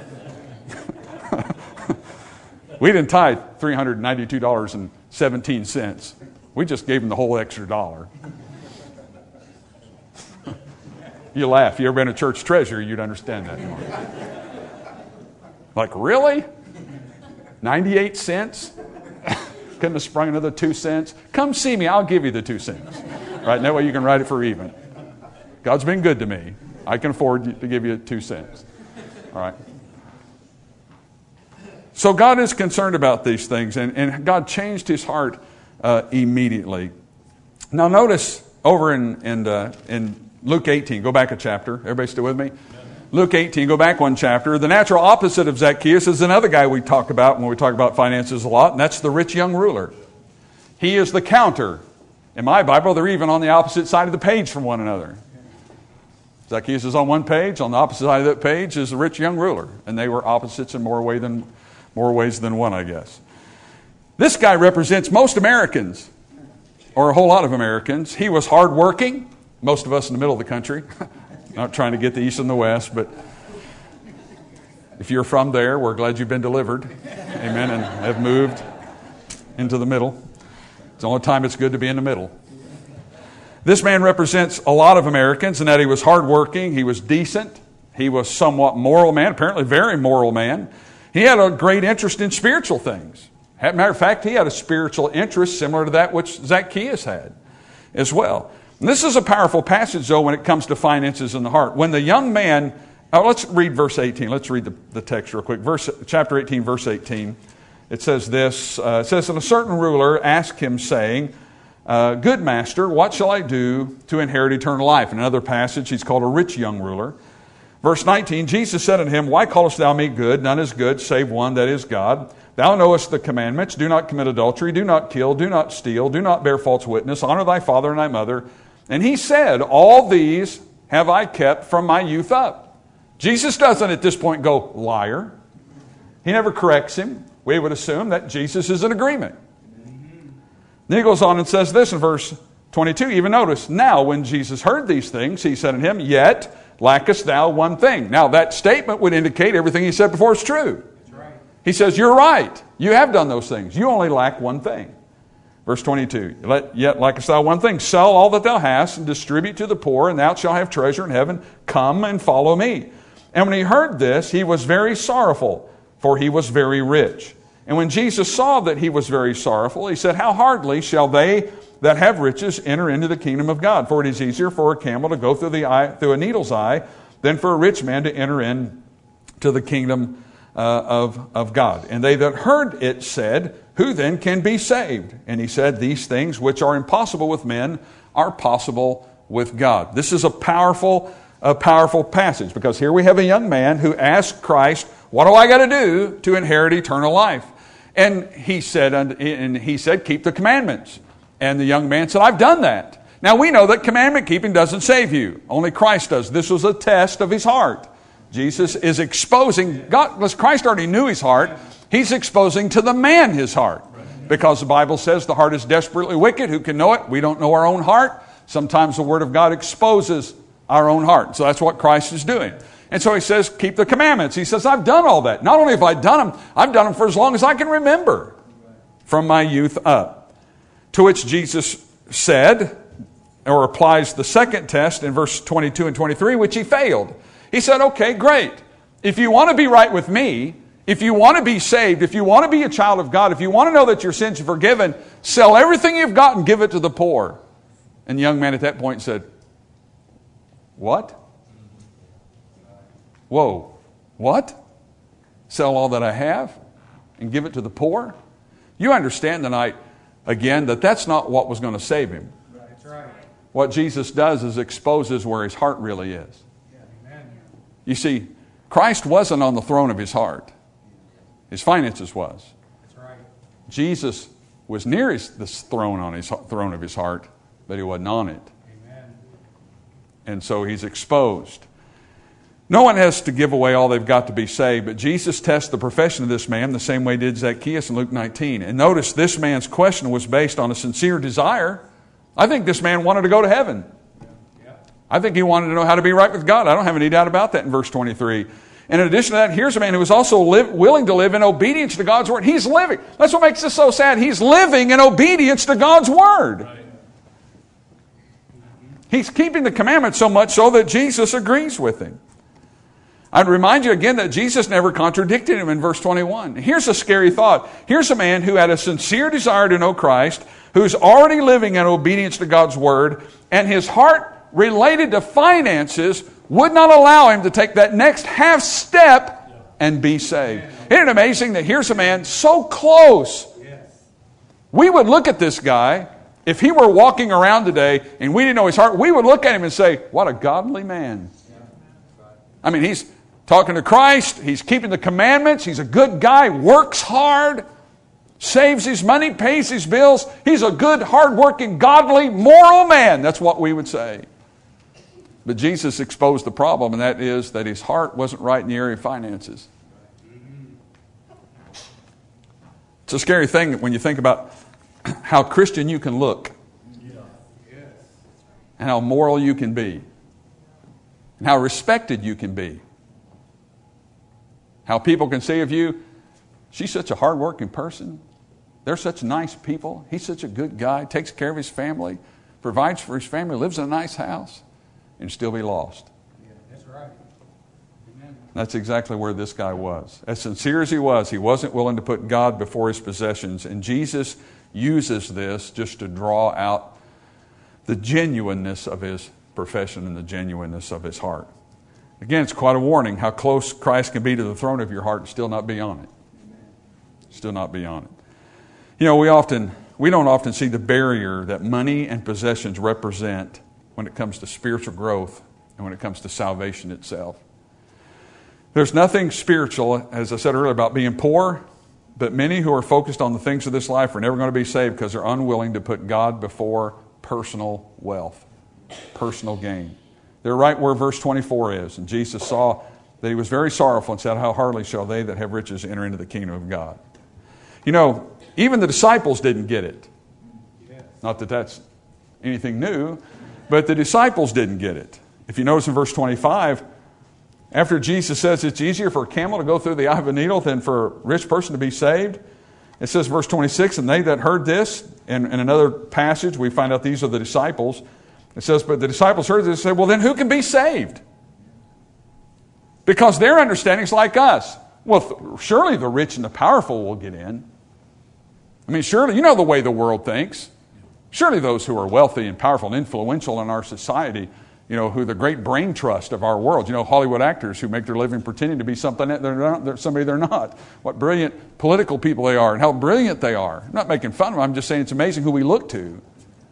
We didn't tithe three hundred ninety-two dollars and seventeen cents. We just gave them the whole extra dollar. You laugh. If you ever been a church treasurer, you'd understand that. Like, really? ninety-eight cents? Couldn't have sprung another two cents? Come see me, I'll give you the two cents. Right? And that way you can write it for even. God's been good to me. I can afford to give you two cents. All right? So God is concerned about these things, and, and God changed his heart uh, immediately. Now notice over in, in, uh, in Luke eighteen, go back a chapter. Everybody still with me? Luke eighteen, go back one chapter. The natural opposite of Zacchaeus is another guy we talk about when we talk about finances a lot, and that's the rich young ruler. He is the counter. In my Bible, they're even on the opposite side of the page from one another. Zacchaeus is on one page. On the opposite side of that page is the rich young ruler. And they were opposites in more, way than, more ways than one, I guess. This guy represents most Americans, or a whole lot of Americans. He was hardworking. Most of us in the middle of the country. Not trying to get the east and the west, but if you're from there, we're glad you've been delivered. Amen. And have moved into the middle. It's the only time it's good to be in the middle. This man represents a lot of Americans in that he was hardworking, he was decent, he was somewhat moral man, apparently very moral man. He had a great interest in spiritual things. As a matter of fact, he had a spiritual interest similar to that which Zacchaeus had as well. And this is a powerful passage, though, when it comes to finances in the heart. When the young man, oh, let's read verse eighteen. Let's read the, the text real quick. Verse, chapter eighteen, verse eighteen. It says this, uh, it says, and a certain ruler asked him, saying, uh, good master, what shall I do to inherit eternal life? In another passage, he's called a rich young ruler. Verse nineteen, Jesus said unto him, why callest thou me good? None is good, save one, that is God. Thou knowest the commandments, do not commit adultery, do not kill, do not steal, do not bear false witness, honor thy father and thy mother. And he said, all these have I kept from my youth up. Jesus doesn't at this point go, liar. He never corrects him. We would assume that Jesus is in agreement. Then he goes on and says this in verse twenty-two. Even notice, now when Jesus heard these things, he said unto him, yet lackest thou one thing. Now that statement would indicate everything he said before is true. That's right. He says, you're right. You have done those things. You only lack one thing. Verse twenty-two, yet lackest thou one thing. Sell all that thou hast and distribute to the poor, and thou shalt have treasure in heaven. Come and follow me. And when he heard this, he was very sorrowful, for he was very rich. And when Jesus saw that he was very sorrowful, he said, how hardly shall they that have riches enter into the kingdom of God? For it is easier for a camel to go through the eye, through a needle's eye than for a rich man to enter into the kingdom uh, of, of God. And they that heard it said, who then can be saved? And he said, these things which are impossible with men are possible with God. This is a powerful, a powerful passage, because here we have a young man who asked Christ, what do I got to do to inherit eternal life? And he said, and he said, keep the commandments. And the young man said, I've done that. Now we know that commandment keeping doesn't save you. Only Christ does. This was a test of his heart. Jesus is exposing, God, Christ already knew his heart. He's exposing to the man his heart. Because the Bible says the heart is desperately wicked. Who can know it? We don't know our own heart. Sometimes the Word of God exposes our own heart. So that's what Christ is doing. And so he says, keep the commandments. He says, I've done all that. Not only have I done them, I've done them for as long as I can remember, from my youth up. To which Jesus said, or applies the second test in verse twenty-two and twenty-three, which he failed. He said, okay, great. If you want to be right with me, if you want to be saved, if you want to be a child of God, if you want to know that your sins are forgiven, sell everything you've got and give it to the poor. And the young man at that point said, what? Whoa, what? Sell all that I have and give it to the poor? You understand tonight, again, that that's not what was going to save him. That's right. What Jesus does is exposes where his heart really is. Yeah, amen. You see, Christ wasn't on the throne of his heart. His finances was. That's right. Jesus was near his, the throne on his throne of his heart, but he wasn't on it. Amen. And so he's exposed. No one has to give away all they've got to be saved, but Jesus tests the profession of this man the same way did Zacchaeus in Luke nineteen. And notice this man's question was based on a sincere desire. I think this man wanted to go to heaven. I think he wanted to know how to be right with God. I don't have any doubt about that in verse twenty-three. And in addition to that, here's a man who is also live, willing to live in obedience to God's word. He's living. That's what makes this so sad. He's living in obedience to God's word. Right. He's keeping the commandments so much so that Jesus agrees with him. I'd remind you again that Jesus never contradicted him in verse twenty-one. Here's a scary thought. Here's a man who had a sincere desire to know Christ, who's already living in obedience to God's word, and his heart related to finances would not allow him to take that next half step and be saved. Isn't it amazing that here's a man so close? We would look at this guy, if he were walking around today and we didn't know his heart, we would look at him and say, what a godly man. I mean, he's talking to Christ, he's keeping the commandments, he's a good guy, works hard, saves his money, pays his bills. He's a good, hard-working, godly, moral man. That's what we would say. But Jesus exposed the problem, and that is that his heart wasn't right in the area of finances. It's a scary thing when you think about how Christian you can look, and how moral you can be, and how respected you can be. How people can say of you, she's such a hard-working person. They're such nice people. He's such a good guy, takes care of his family, provides for his family, lives in a nice house, and still be lost. Yeah, that's right. Amen. That's exactly where this guy was. As sincere as he was, he wasn't willing to put God before his possessions. And Jesus uses this just to draw out the genuineness of his profession and the genuineness of his heart. Again, it's quite a warning how close Christ can be to the throne of your heart and still not be on it. Still not be on it. You know, we often, we don't often see the barrier that money and possessions represent when it comes to spiritual growth and when it comes to salvation itself. There's nothing spiritual, as I said earlier, about being poor, but many who are focused on the things of this life are never going to be saved because they're unwilling to put God before personal wealth, personal gain. They're right where verse twenty-four is. And Jesus saw that he was very sorrowful and said, how hardly shall they that have riches enter into the kingdom of God. You know, even the disciples didn't get it. Not that that's anything new, but the disciples didn't get it. If you notice in verse twenty-five, after Jesus says it's easier for a camel to go through the eye of a needle than for a rich person to be saved, it says verse twenty-six, and they that heard this, and in another passage we find out these are the disciples. It says, but the disciples heard this and said, well then who can be saved? Because their understanding is like us. Well, surely the rich and the powerful will get in. I mean, surely, you know the way the world thinks. Surely those who are wealthy and powerful and influential in our society, you know, who are the great brain trust of our world, you know, Hollywood actors who make their living pretending to be something that they're not, they're somebody they're not. What brilliant political people they are and how brilliant they are. I'm not making fun of them. I'm just saying it's amazing who we look to.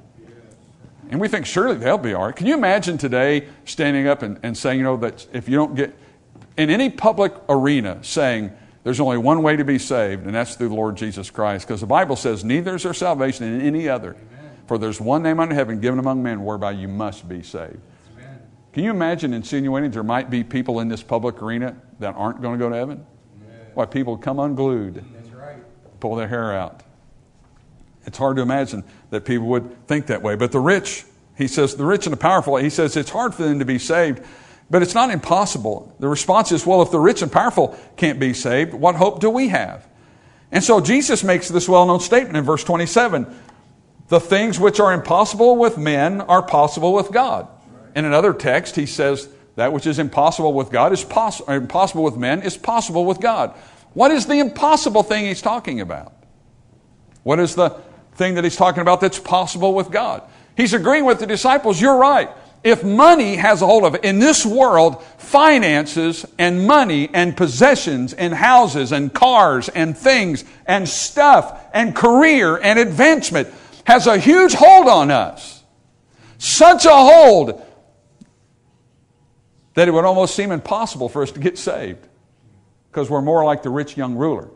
And we think surely they'll be all right. Can you imagine today standing up and, and saying, you know, that if you don't get in any public arena saying there's only one way to be saved, and that's through the Lord Jesus Christ, because the Bible says neither is there salvation in any other. Amen. For there's one name under heaven given among men whereby you must be saved. Amen. Can you imagine insinuating there might be people in this public arena that aren't going to go to heaven? Amen. Why, people come unglued, that's right. Pull their hair out. It's hard to imagine that people would think that way. But the rich, he says, the rich and the powerful, he says it's hard for them to be saved, but it's not impossible. The response is, well, if the rich and powerful can't be saved, what hope do we have? And so Jesus makes this well-known statement in verse twenty-seven. The things which are impossible with men are possible with God. In another text, he says, that which is impossible with God is possible, impossible with men is possible with God. What is the impossible thing he's talking about? What is the thing that he's talking about that's possible with God? He's agreeing with the disciples, you're right. If money has a hold of it, in this world, finances and money and possessions and houses and cars and things and stuff and career and advancement has a huge hold on us. Such a hold that it would almost seem impossible for us to get saved because we're more like the rich young ruler.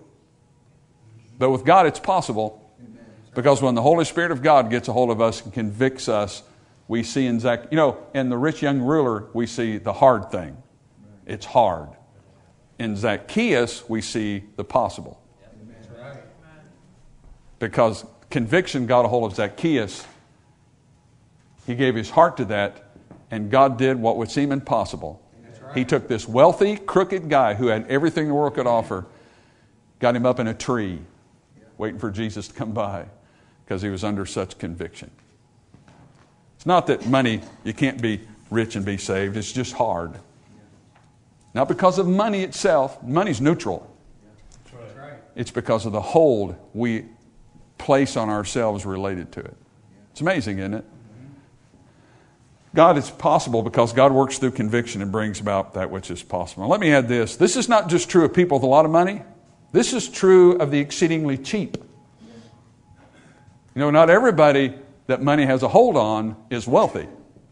But with God, it's possible. Because when the Holy Spirit of God gets a hold of us and convicts us, we see in Zac, you know, in the rich young ruler, we see the hard thing. It's hard. In Zacchaeus, we see the possible. Because conviction got a hold of Zacchaeus. He gave his heart to that, and God did what would seem impossible. He took this wealthy, crooked guy who had everything the world could offer, got him up in a tree, waiting for Jesus to come by, because he was under such conviction. It's not that money, you can't be rich and be saved. It's just hard. Not because of money itself. Money's neutral. It's because of the hold we place on ourselves related to it. It's amazing, isn't it? God is possible because God works through conviction and brings about that which is possible. Now, let me add this. This is not just true of people with a lot of money. This is true of the exceedingly cheap. You know, not everybody that money has a hold on is wealthy.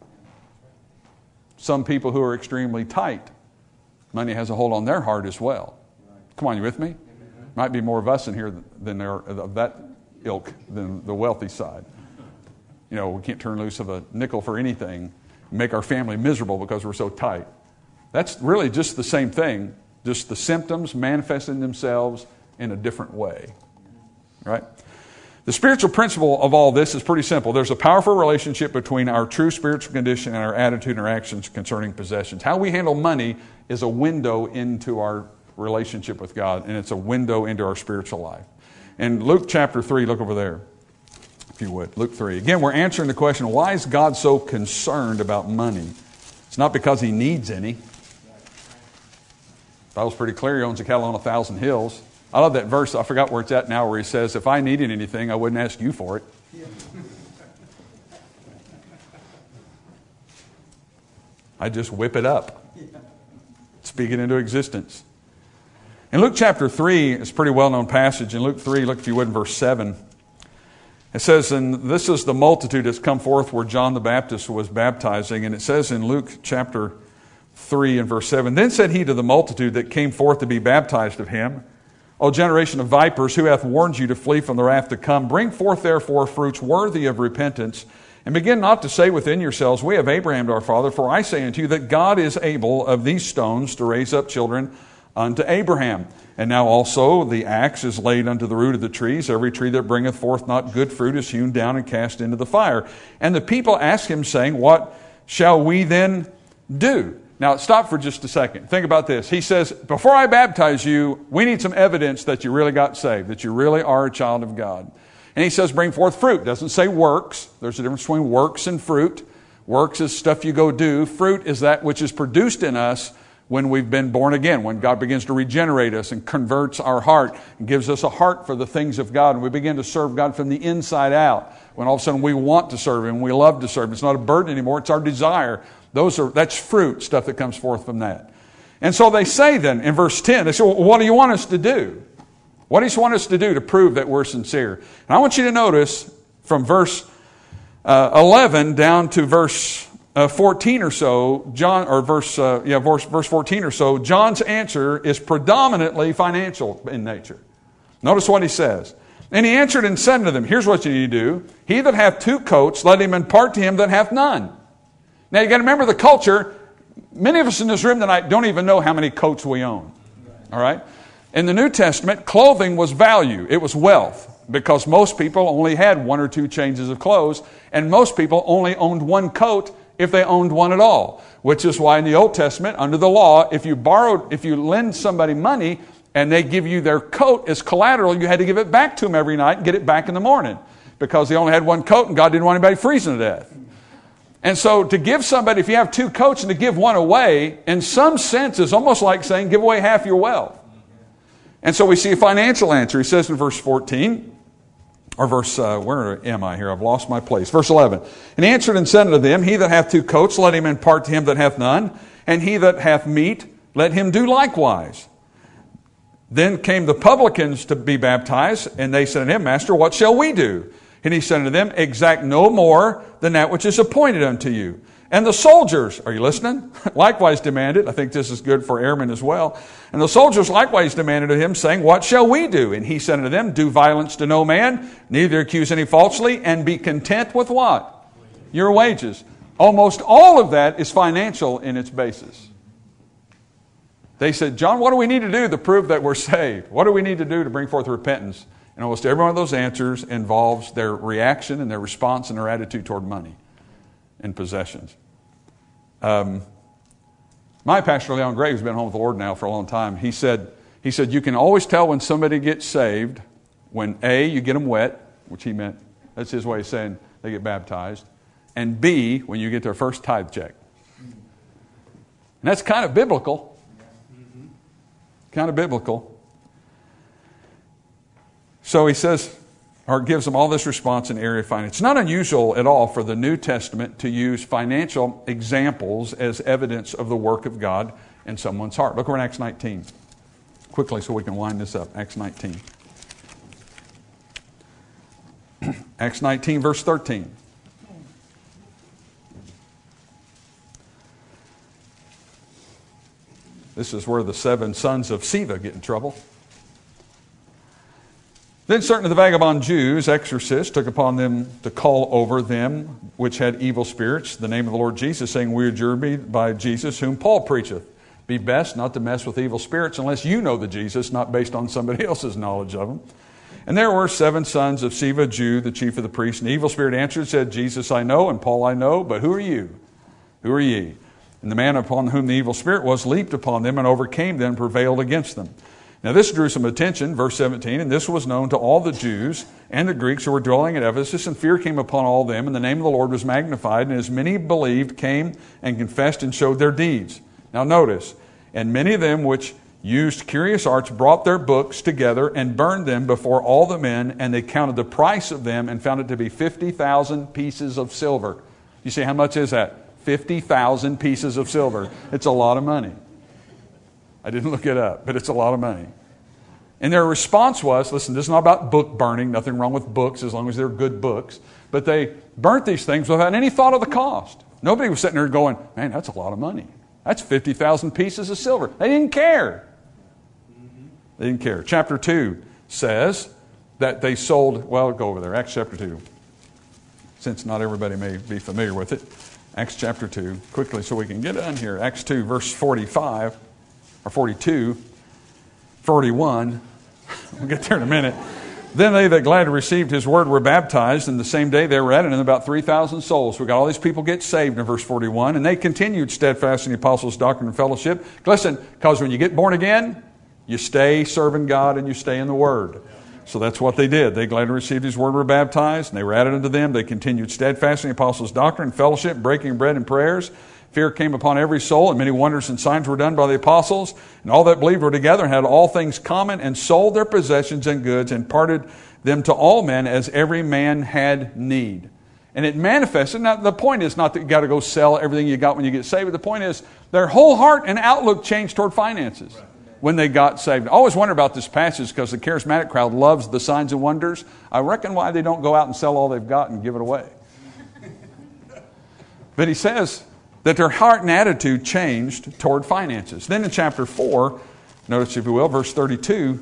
Some people who are extremely tight, money has a hold on their heart as well. Come on, you with me? Might be more of us in here than there are of that ilk than the wealthy side. You know, we can't turn loose of a nickel for anything, make our family miserable because we're so tight. That's really just the same thing, just the symptoms manifesting themselves in a different way. Right? The spiritual principle of all this is pretty simple. There's a powerful relationship between our true spiritual condition and our attitude and our actions concerning possessions. How we handle money is a window into our relationship with God, and it's a window into our spiritual life. In Luke chapter three, look over there, if you would. Luke three. Again, we're answering the question, why is God so concerned about money? It's not because He needs any. The Bible's pretty clear. He owns a cattle on a thousand hills. I love that verse. I forgot where it's at now, where he says, if I needed anything, I wouldn't ask you for it. I just whip it up. Speak it into existence. In Luke chapter three, it's a pretty well-known passage. In Luke three, look if you would in verse seven. It says, and this is the multitude that's come forth where John the Baptist was baptizing. And it says in Luke chapter three and verse seven, then said he to the multitude that came forth to be baptized of him, O generation of vipers, who hath warned you to flee from the wrath to come? Bring forth therefore fruits worthy of repentance, and begin not to say within yourselves, we have Abraham our father, for I say unto you that God is able of these stones to raise up children unto Abraham. And now also the axe is laid unto the root of the trees. Every tree that bringeth forth not good fruit is hewn down and cast into the fire. And the people ask him, saying, what shall we then do? Now, stop for just a second. Think about this. He says, before I baptize you, we need some evidence that you really got saved, that you really are a child of God. And he says, bring forth fruit. Doesn't say works. There's a difference between works and fruit. Works is stuff you go do. Fruit is that which is produced in us when we've been born again, when God begins to regenerate us and converts our heart and gives us a heart for the things of God. And we begin to serve God from the inside out. When all of a sudden we want to serve Him, we love to serve Him. It's not a burden anymore. It's our desire. Those are, that's fruit, stuff that comes forth from that. And so they say then in verse ten, they say, well, what do you want us to do? What do you want us to do to prove that we're sincere? And I want you to notice from verse uh, eleven down to verse uh, fourteen or so, John, or verse, uh, yeah, verse, verse fourteen or so, John's answer is predominantly financial in nature. Notice what he says. And he answered and said unto them, here's what you need to do. He that hath two coats, let him impart to him that hath none. Now, you got to remember the culture. Many of us in this room tonight don't even know how many coats we own. All right? In the New Testament, clothing was value. It was wealth, because most people only had one or two changes of clothes, and most people only owned one coat if they owned one at all. Which is why in the Old Testament, under the law, if you borrowed, if you lend somebody money and they give you their coat as collateral, you had to give it back to them every night and get it back in the morning, because they only had one coat and God didn't want anybody freezing to death. And so to give somebody, if you have two coats, and to give one away, in some sense is almost like saying, give away half your wealth. And so we see a financial answer. He says in verse fourteen, or verse, uh, where am I here? I've lost my place. Verse eleven. And he answered and said unto them, he that hath two coats, let him impart to him that hath none. And he that hath meat, let him do likewise. Then came the publicans to be baptized, and they said unto him, Master, what shall we do? And he said unto them, exact no more than that which is appointed unto you. And the soldiers, are you listening? likewise demanded, I think this is good for airmen as well. And the soldiers likewise demanded of him, saying, what shall we do? And he said unto them, do violence to no man, neither accuse any falsely, and be content with what? Your wages. Almost all of that is financial in its basis. They said, John, what do we need to do to prove that we're saved? What do we need to do to bring forth repentance? And almost every one of those answers involves their reaction and their response and their attitude toward money and possessions. Um, my pastor, Leon Gray, who's been home with the Lord now for a long time, he said, he said, you can always tell when somebody gets saved when A, you get them wet, which he meant, that's his way of saying they get baptized, and B, when you get their first tithe check. And that's kind of biblical. Kind of biblical. So he says, or gives them all this response in the area of finance. It's not unusual at all for the New Testament to use financial examples as evidence of the work of God in someone's heart. Look over in Acts nineteen. Quickly so we can wind this up. Acts nineteen. Acts nineteen, verse thirteen. This is where the seven sons of Sceva get in trouble. Then certain of the vagabond Jews, exorcists, took upon them to call over them which had evil spirits the name of the Lord Jesus, saying, we adjure thee by Jesus whom Paul preacheth. Be best not to mess with evil spirits unless you know the Jesus, not based on somebody else's knowledge of them. And there were seven sons of Sceva, Jew, the chief of the priests. And the evil spirit answered and said, Jesus I know, and Paul I know, but who are you? Who are ye? And the man upon whom the evil spirit was leaped upon them and overcame them and prevailed against them. Now this drew some attention, verse seventeen, and this was known to all the Jews and the Greeks who were dwelling at Ephesus, and fear came upon all them, and the name of the Lord was magnified, and as many believed came and confessed and showed their deeds. Now notice, and many of them which used curious arts, brought their books together, and burned them before all the men, and they counted the price of them and found it to be fifty thousand pieces of silver. You see, how much is that? fifty thousand pieces of silver. It's a lot of money. I didn't look it up, but it's a lot of money. And their response was, listen, this is not about book burning, nothing wrong with books as long as they're good books, but they burnt these things without any thought of the cost. Nobody was sitting there going, man, that's a lot of money. That's fifty thousand pieces of silver. They didn't care. They didn't care. Chapter two says that they sold, well, go over there, Acts chapter two, since not everybody may be familiar with it. Acts chapter two, quickly so we can get on here. Acts two, verse forty-five, or forty-two, forty-one. We'll get there in a minute. Then they that gladly received his word were baptized, and the same day they were added, and about three thousand souls. We got all these people get saved in verse forty-one, and they continued steadfast in the apostles' doctrine and fellowship. Listen, because when you get born again, you stay serving God and you stay in the Word. So that's what they did. They gladly received his word, were baptized, and they were added unto them. They continued steadfast in the apostles' doctrine and fellowship, breaking bread and prayers. Fear came upon every soul, and many wonders and signs were done by the apostles. And all that believed were together and had all things common, and sold their possessions and goods, and parted them to all men as every man had need. And it manifested. Now, the point is not that you got to go sell everything you got when you get saved. But the point is their whole heart and outlook changed toward finances when they got saved. I always wonder about this passage because the charismatic crowd loves the signs and wonders. I reckon why they don't go out and sell all they've got and give it away. But he says that their heart and attitude changed toward finances. Then in chapter four, notice if you will, verse thirty-two,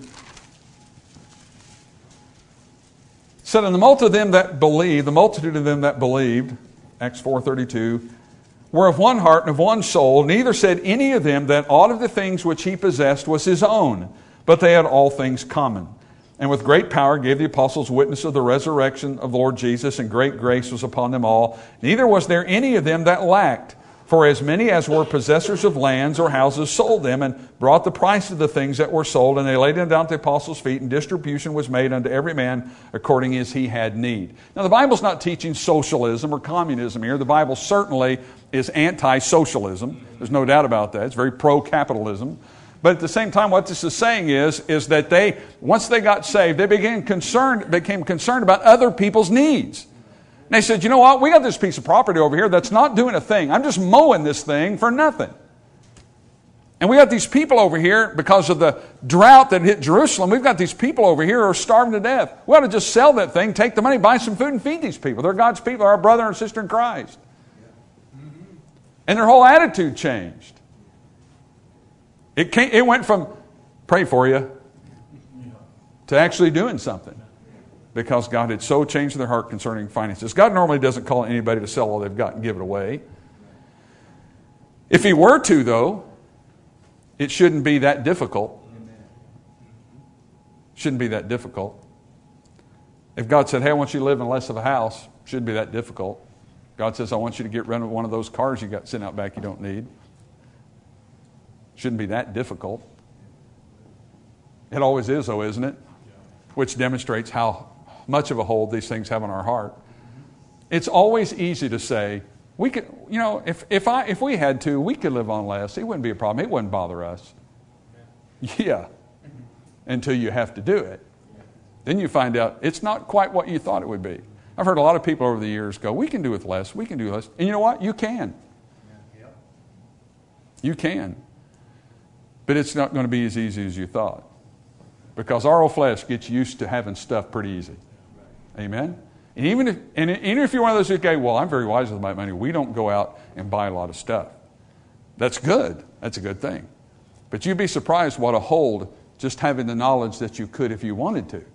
said, and the multitude of them that believed, the multitude of them that believed, Acts four thirty-two, were of one heart and of one soul. Neither said any of them that aught of the things which he possessed was his own, but they had all things common. And with great power gave the apostles witness of the resurrection of the Lord Jesus, and great grace was upon them all. Neither was there any of them that lacked. For as many as were possessors of lands or houses sold them, and brought the price of the things that were sold, and they laid them down at the apostles' feet, and distribution was made unto every man according as he had need. Now the Bible's not teaching socialism or communism here. The Bible certainly is anti-socialism. There's no doubt about that. It's very pro-capitalism. But at the same time, what this is saying is, is that they, once they got saved, they became concerned, became concerned about other people's needs. And they said, you know what, we got this piece of property over here that's not doing a thing. I'm just mowing this thing for nothing. And we got these people over here, because of the drought that hit Jerusalem, we've got these people over here who are starving to death. We ought to just sell that thing, take the money, buy some food, and feed these people. They're God's people, our brother and sister in Christ. And their whole attitude changed. It, came, it went from, pray for you, to actually doing something. Because God had so changed their heart concerning finances. God normally doesn't call anybody to sell all they've got and give it away. If He were to, though, it shouldn't be that difficult. Shouldn't be that difficult. If God said, hey, I want you to live in less of a house, shouldn't be that difficult. God says, I want you to get rid of one of those cars you got sitting out back you don't need. Shouldn't be that difficult. It always is, though, isn't it? Which demonstrates how much of a hold these things have on our heart. It's always easy to say, we could, you know, if if I if we had to, we could live on less. It wouldn't be a problem. It wouldn't bother us. Yeah. Until you have to do it. Then you find out it's not quite what you thought it would be. I've heard a lot of people over the years go, we can do with less, we can do less. And you know what? You can. You can. But it's not going to be as easy as you thought. Because our old flesh gets used to having stuff pretty easy. Amen? And even if, and even if you're one of those who go, well, I'm very wise with my money, we don't go out and buy a lot of stuff. That's good. That's a good thing. But you'd be surprised what a hold just having the knowledge that you could if you wanted to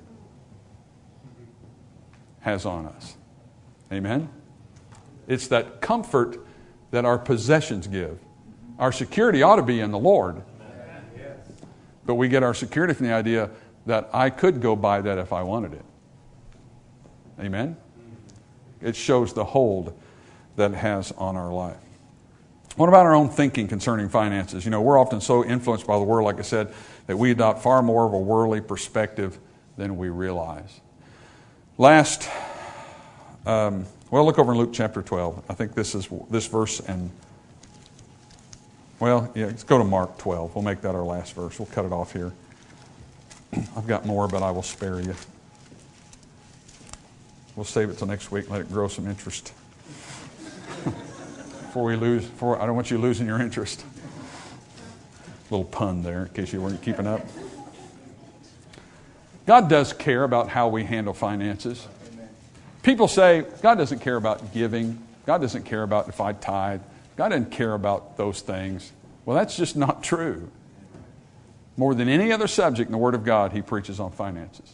has on us. Amen? It's that comfort that our possessions give. Our security ought to be in the Lord. But we get our security from the idea that I could go buy that if I wanted it. Amen? It shows the hold that it has on our life. What about our own thinking concerning finances? You know, we're often so influenced by the world, like I said, that we adopt far more of a worldly perspective than we realize. Last, um, well, look over in Luke chapter twelve. I think this is this verse and Well, yeah, let's go to Mark twelve. We'll make that our last verse. We'll cut it off here. I've got more, but I will spare you. We'll save it till next week and let it grow some interest. Before we lose, before, I don't want you losing your interest. Little pun there, in case you weren't keeping up. God does care about how we handle finances. People say, God doesn't care about giving. God doesn't care about if I tithe. God doesn't care about those things. Well, that's just not true. More than any other subject in the Word of God, He preaches on finances.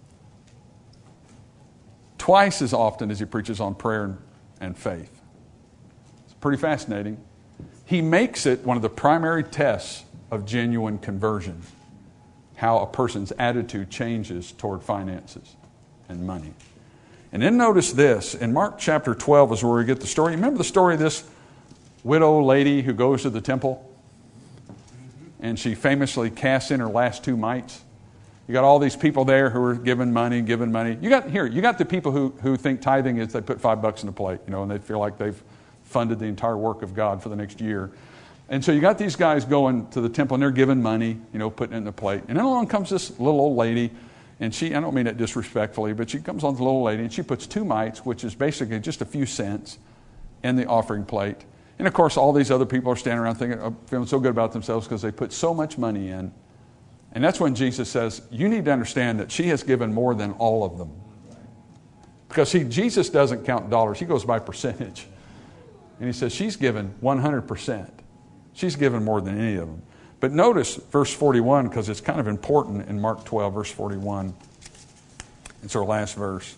Twice as often as He preaches on prayer and faith. It's pretty fascinating. He makes it one of the primary tests of genuine conversion, how a person's attitude changes toward finances and money. And then notice this, in Mark chapter twelve is where we get the story. Remember the story of this widow lady who goes to the temple? And she famously casts in her last two mites. You got all these people there who are giving money, giving money. You got here, you got the people who, who think tithing is they put five bucks in a plate, you know, and they feel like they've funded the entire work of God for the next year. And so you got these guys going to the temple and they're giving money, you know, putting it in the plate. And then along comes this little old lady, and she, I don't mean it disrespectfully, but she comes on the little lady and she puts two mites, which is basically just a few cents, in the offering plate. And of course, all these other people are standing around thinking, oh, feeling so good about themselves because they put so much money in. And that's when Jesus says, you need to understand that she has given more than all of them. Because see, Jesus doesn't count dollars. He goes by percentage. And He says, she's given one hundred percent. She's given more than any of them. But notice verse forty-one, because it's kind of important in Mark twelve, verse forty-one. It's our last verse.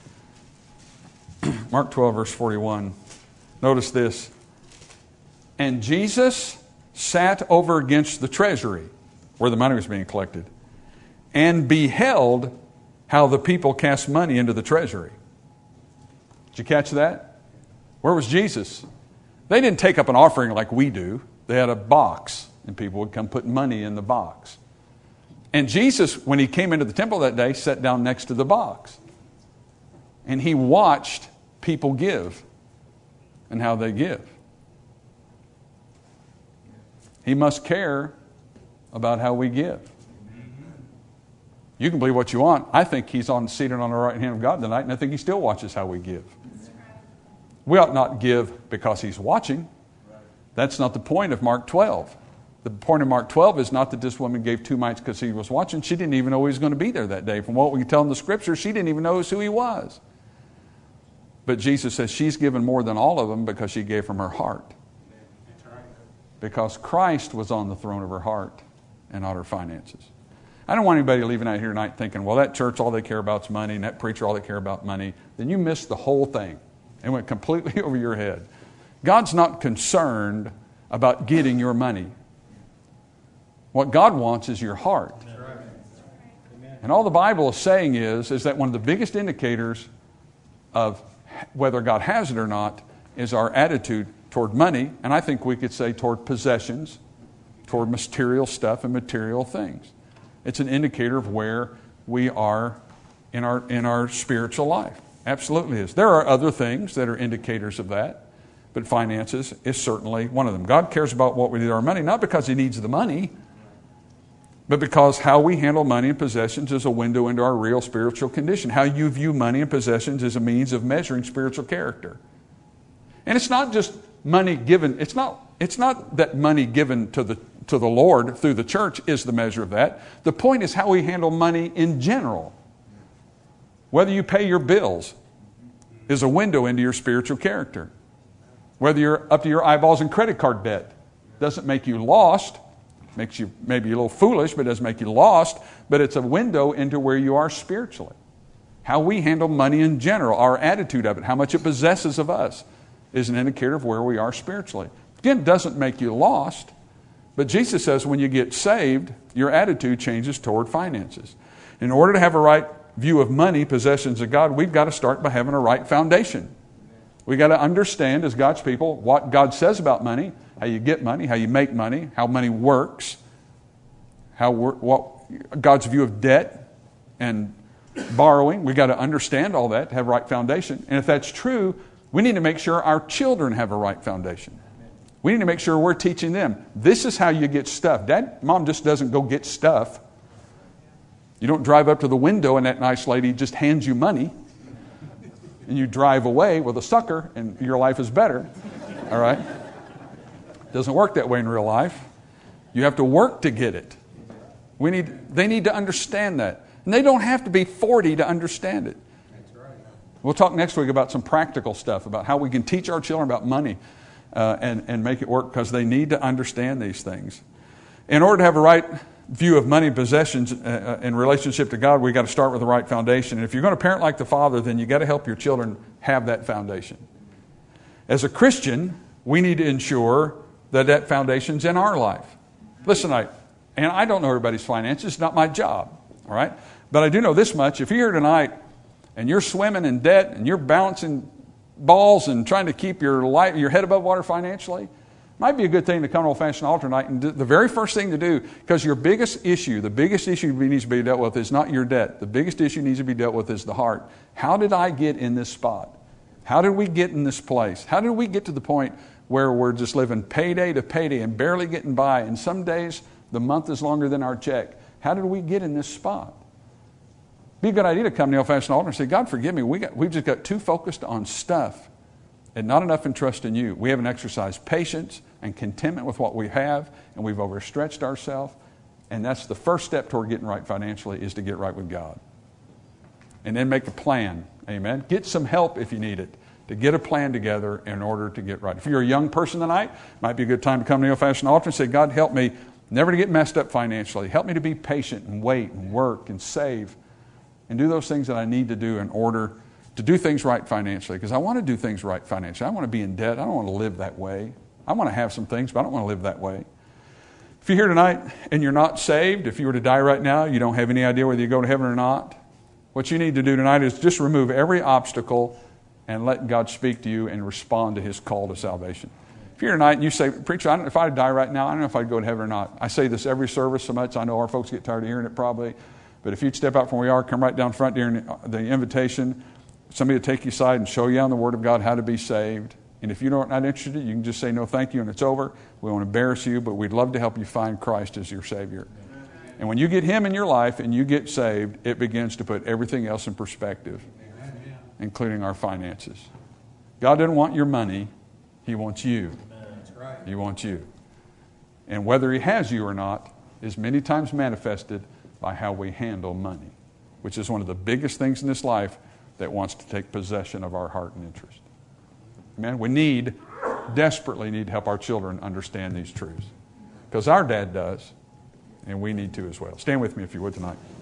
Mark twelve, verse forty-one. Notice this. And Jesus sat over against the treasury, where the money was being collected, and beheld how the people cast money into the treasury. Did you catch that? Where was Jesus? They didn't take up an offering like we do. They had a box, and people would come put money in the box. And Jesus, when He came into the temple that day, sat down next to the box. And He watched people give and how they give. He must care about how we give. You can believe what you want. I think He's on seated on the right hand of God tonight, and I think He still watches how we give. We ought not give because He's watching. That's not the point of Mark twelve. The point of Mark twelve is not that this woman gave two mites because He was watching. She didn't even know He was going to be there that day. From what we can tell in the Scripture, she didn't even know who He was. But Jesus says she's given more than all of them because she gave from her heart. Because Christ was on the throne of her heart and not her finances. I don't want anybody leaving out here tonight thinking, well, that church, all they care about is money, and that preacher, all they care about money. Then you missed the whole thing. It went completely over your head. God's not concerned about getting your money. What God wants is your heart. And all the Bible is saying is, is that one of the biggest indicators of whether God has it or not is our attitude toward money, and I think we could say toward possessions, toward material stuff and material things. It's an indicator of where we are in our in our spiritual life. Absolutely is. There are other things that are indicators of that, but finances is certainly one of them. God cares about what we do with our money, not because He needs the money, but because how we handle money and possessions is a window into our real spiritual condition. How you view money and possessions is a means of measuring spiritual character. And it's not just money given, it's not, it's not that money given to the, to the Lord through the church is the measure of that. The point is how we handle money in general. Whether you pay your bills is a window into your spiritual character. Whether you're up to your eyeballs in credit card debt doesn't make you lost. Makes you maybe a little foolish, but it doesn't make you lost. But it's a window into where you are spiritually. How we handle money in general, our attitude of it, how much it possesses of us, is an indicator of where we are spiritually. Again, it doesn't make you lost, but Jesus says when you get saved, your attitude changes toward finances. In order to have a right view of money, possessions of God, we've got to start by having a right foundation. We've got to understand as God's people what God says about money, how you get money, how you make money, how money works, how what God's view of debt and borrowing. We've got to understand all that to have a right foundation. And if that's true, we need to make sure our children have a right foundation. We need to make sure we're teaching them. This is how you get stuff. Dad, Mom just doesn't go get stuff. You don't drive up to the window and that nice lady just hands you money. And you drive away with a sucker and your life is better. All right? Doesn't work that way in real life. You have to work to get it. We need, they need to understand that. And they don't have to be forty to understand it. We'll talk next week about some practical stuff, about how we can teach our children about money uh, and, and make it work, because they need to understand these things. In order to have a right view of money and possessions uh, in relationship to God, we've got to start with the right foundation. And if you're going to parent like the Father, then you've got to help your children have that foundation. As a Christian, we need to ensure that that foundation's in our life. Listen, I, and I don't know everybody's finances. It's not my job, all right? But I do know this much. If you're here tonight and you're swimming in debt and you're bouncing balls and trying to keep your life, your head above water financially, it might be a good thing to come to Old Fashioned Altar Night and do the very first thing to do, because your biggest issue, the biggest issue that needs to be dealt with is not your debt. The biggest issue needs to be dealt with is the heart. How did I get in this spot? How did we get in this place? How did we get to the point where we're just living payday to payday and barely getting by, and some days the month is longer than our check? How did we get in this spot? Be a good idea to come to the Old Fashioned Altar and say, God, forgive me. We got, we've just got too focused on stuff and not enough in trust in you. We haven't exercised patience and contentment with what we have, and we've overstretched ourselves. And that's the first step toward getting right financially, is to get right with God. And then make a plan. Amen. Get some help if you need it, to get a plan together in order to get right. If you're a young person tonight, it might be a good time to come to the Old Fashioned Altar and say, God, help me never to get messed up financially. Help me to be patient and wait and work and save and do those things that I need to do in order to do things right financially. Because I want to do things right financially. I want to be in debt. I don't want to live that way. I want to have some things, but I don't want to live that way. If you're here tonight and you're not saved, if you were to die right now, you don't have any idea whether you go to heaven or not, what you need to do tonight is just remove every obstacle and let God speak to you and respond to His call to salvation. If you're here tonight and you say, Preacher, I don't, if I die right now, I don't know if I'd go to heaven or not. I say this every service so much, I know our folks get tired of hearing it probably. But if you'd step out from where we are, come right down front during the invitation, somebody will take you aside and show you on the Word of God how to be saved. And if you're not interested, you can just say no thank you and it's over. We won't embarrass you, but we'd love to help you find Christ as your Savior. And when you get Him in your life and you get saved, it begins to put everything else in perspective, including our finances. God doesn't want your money. He wants you. He wants you. And whether He has you or not is many times manifested by how we handle money, which is one of the biggest things in this life that wants to take possession of our heart and interest. Amen. We need, desperately need to help our children understand these truths, because our dad does, and we need to as well. Stand with me if you would tonight.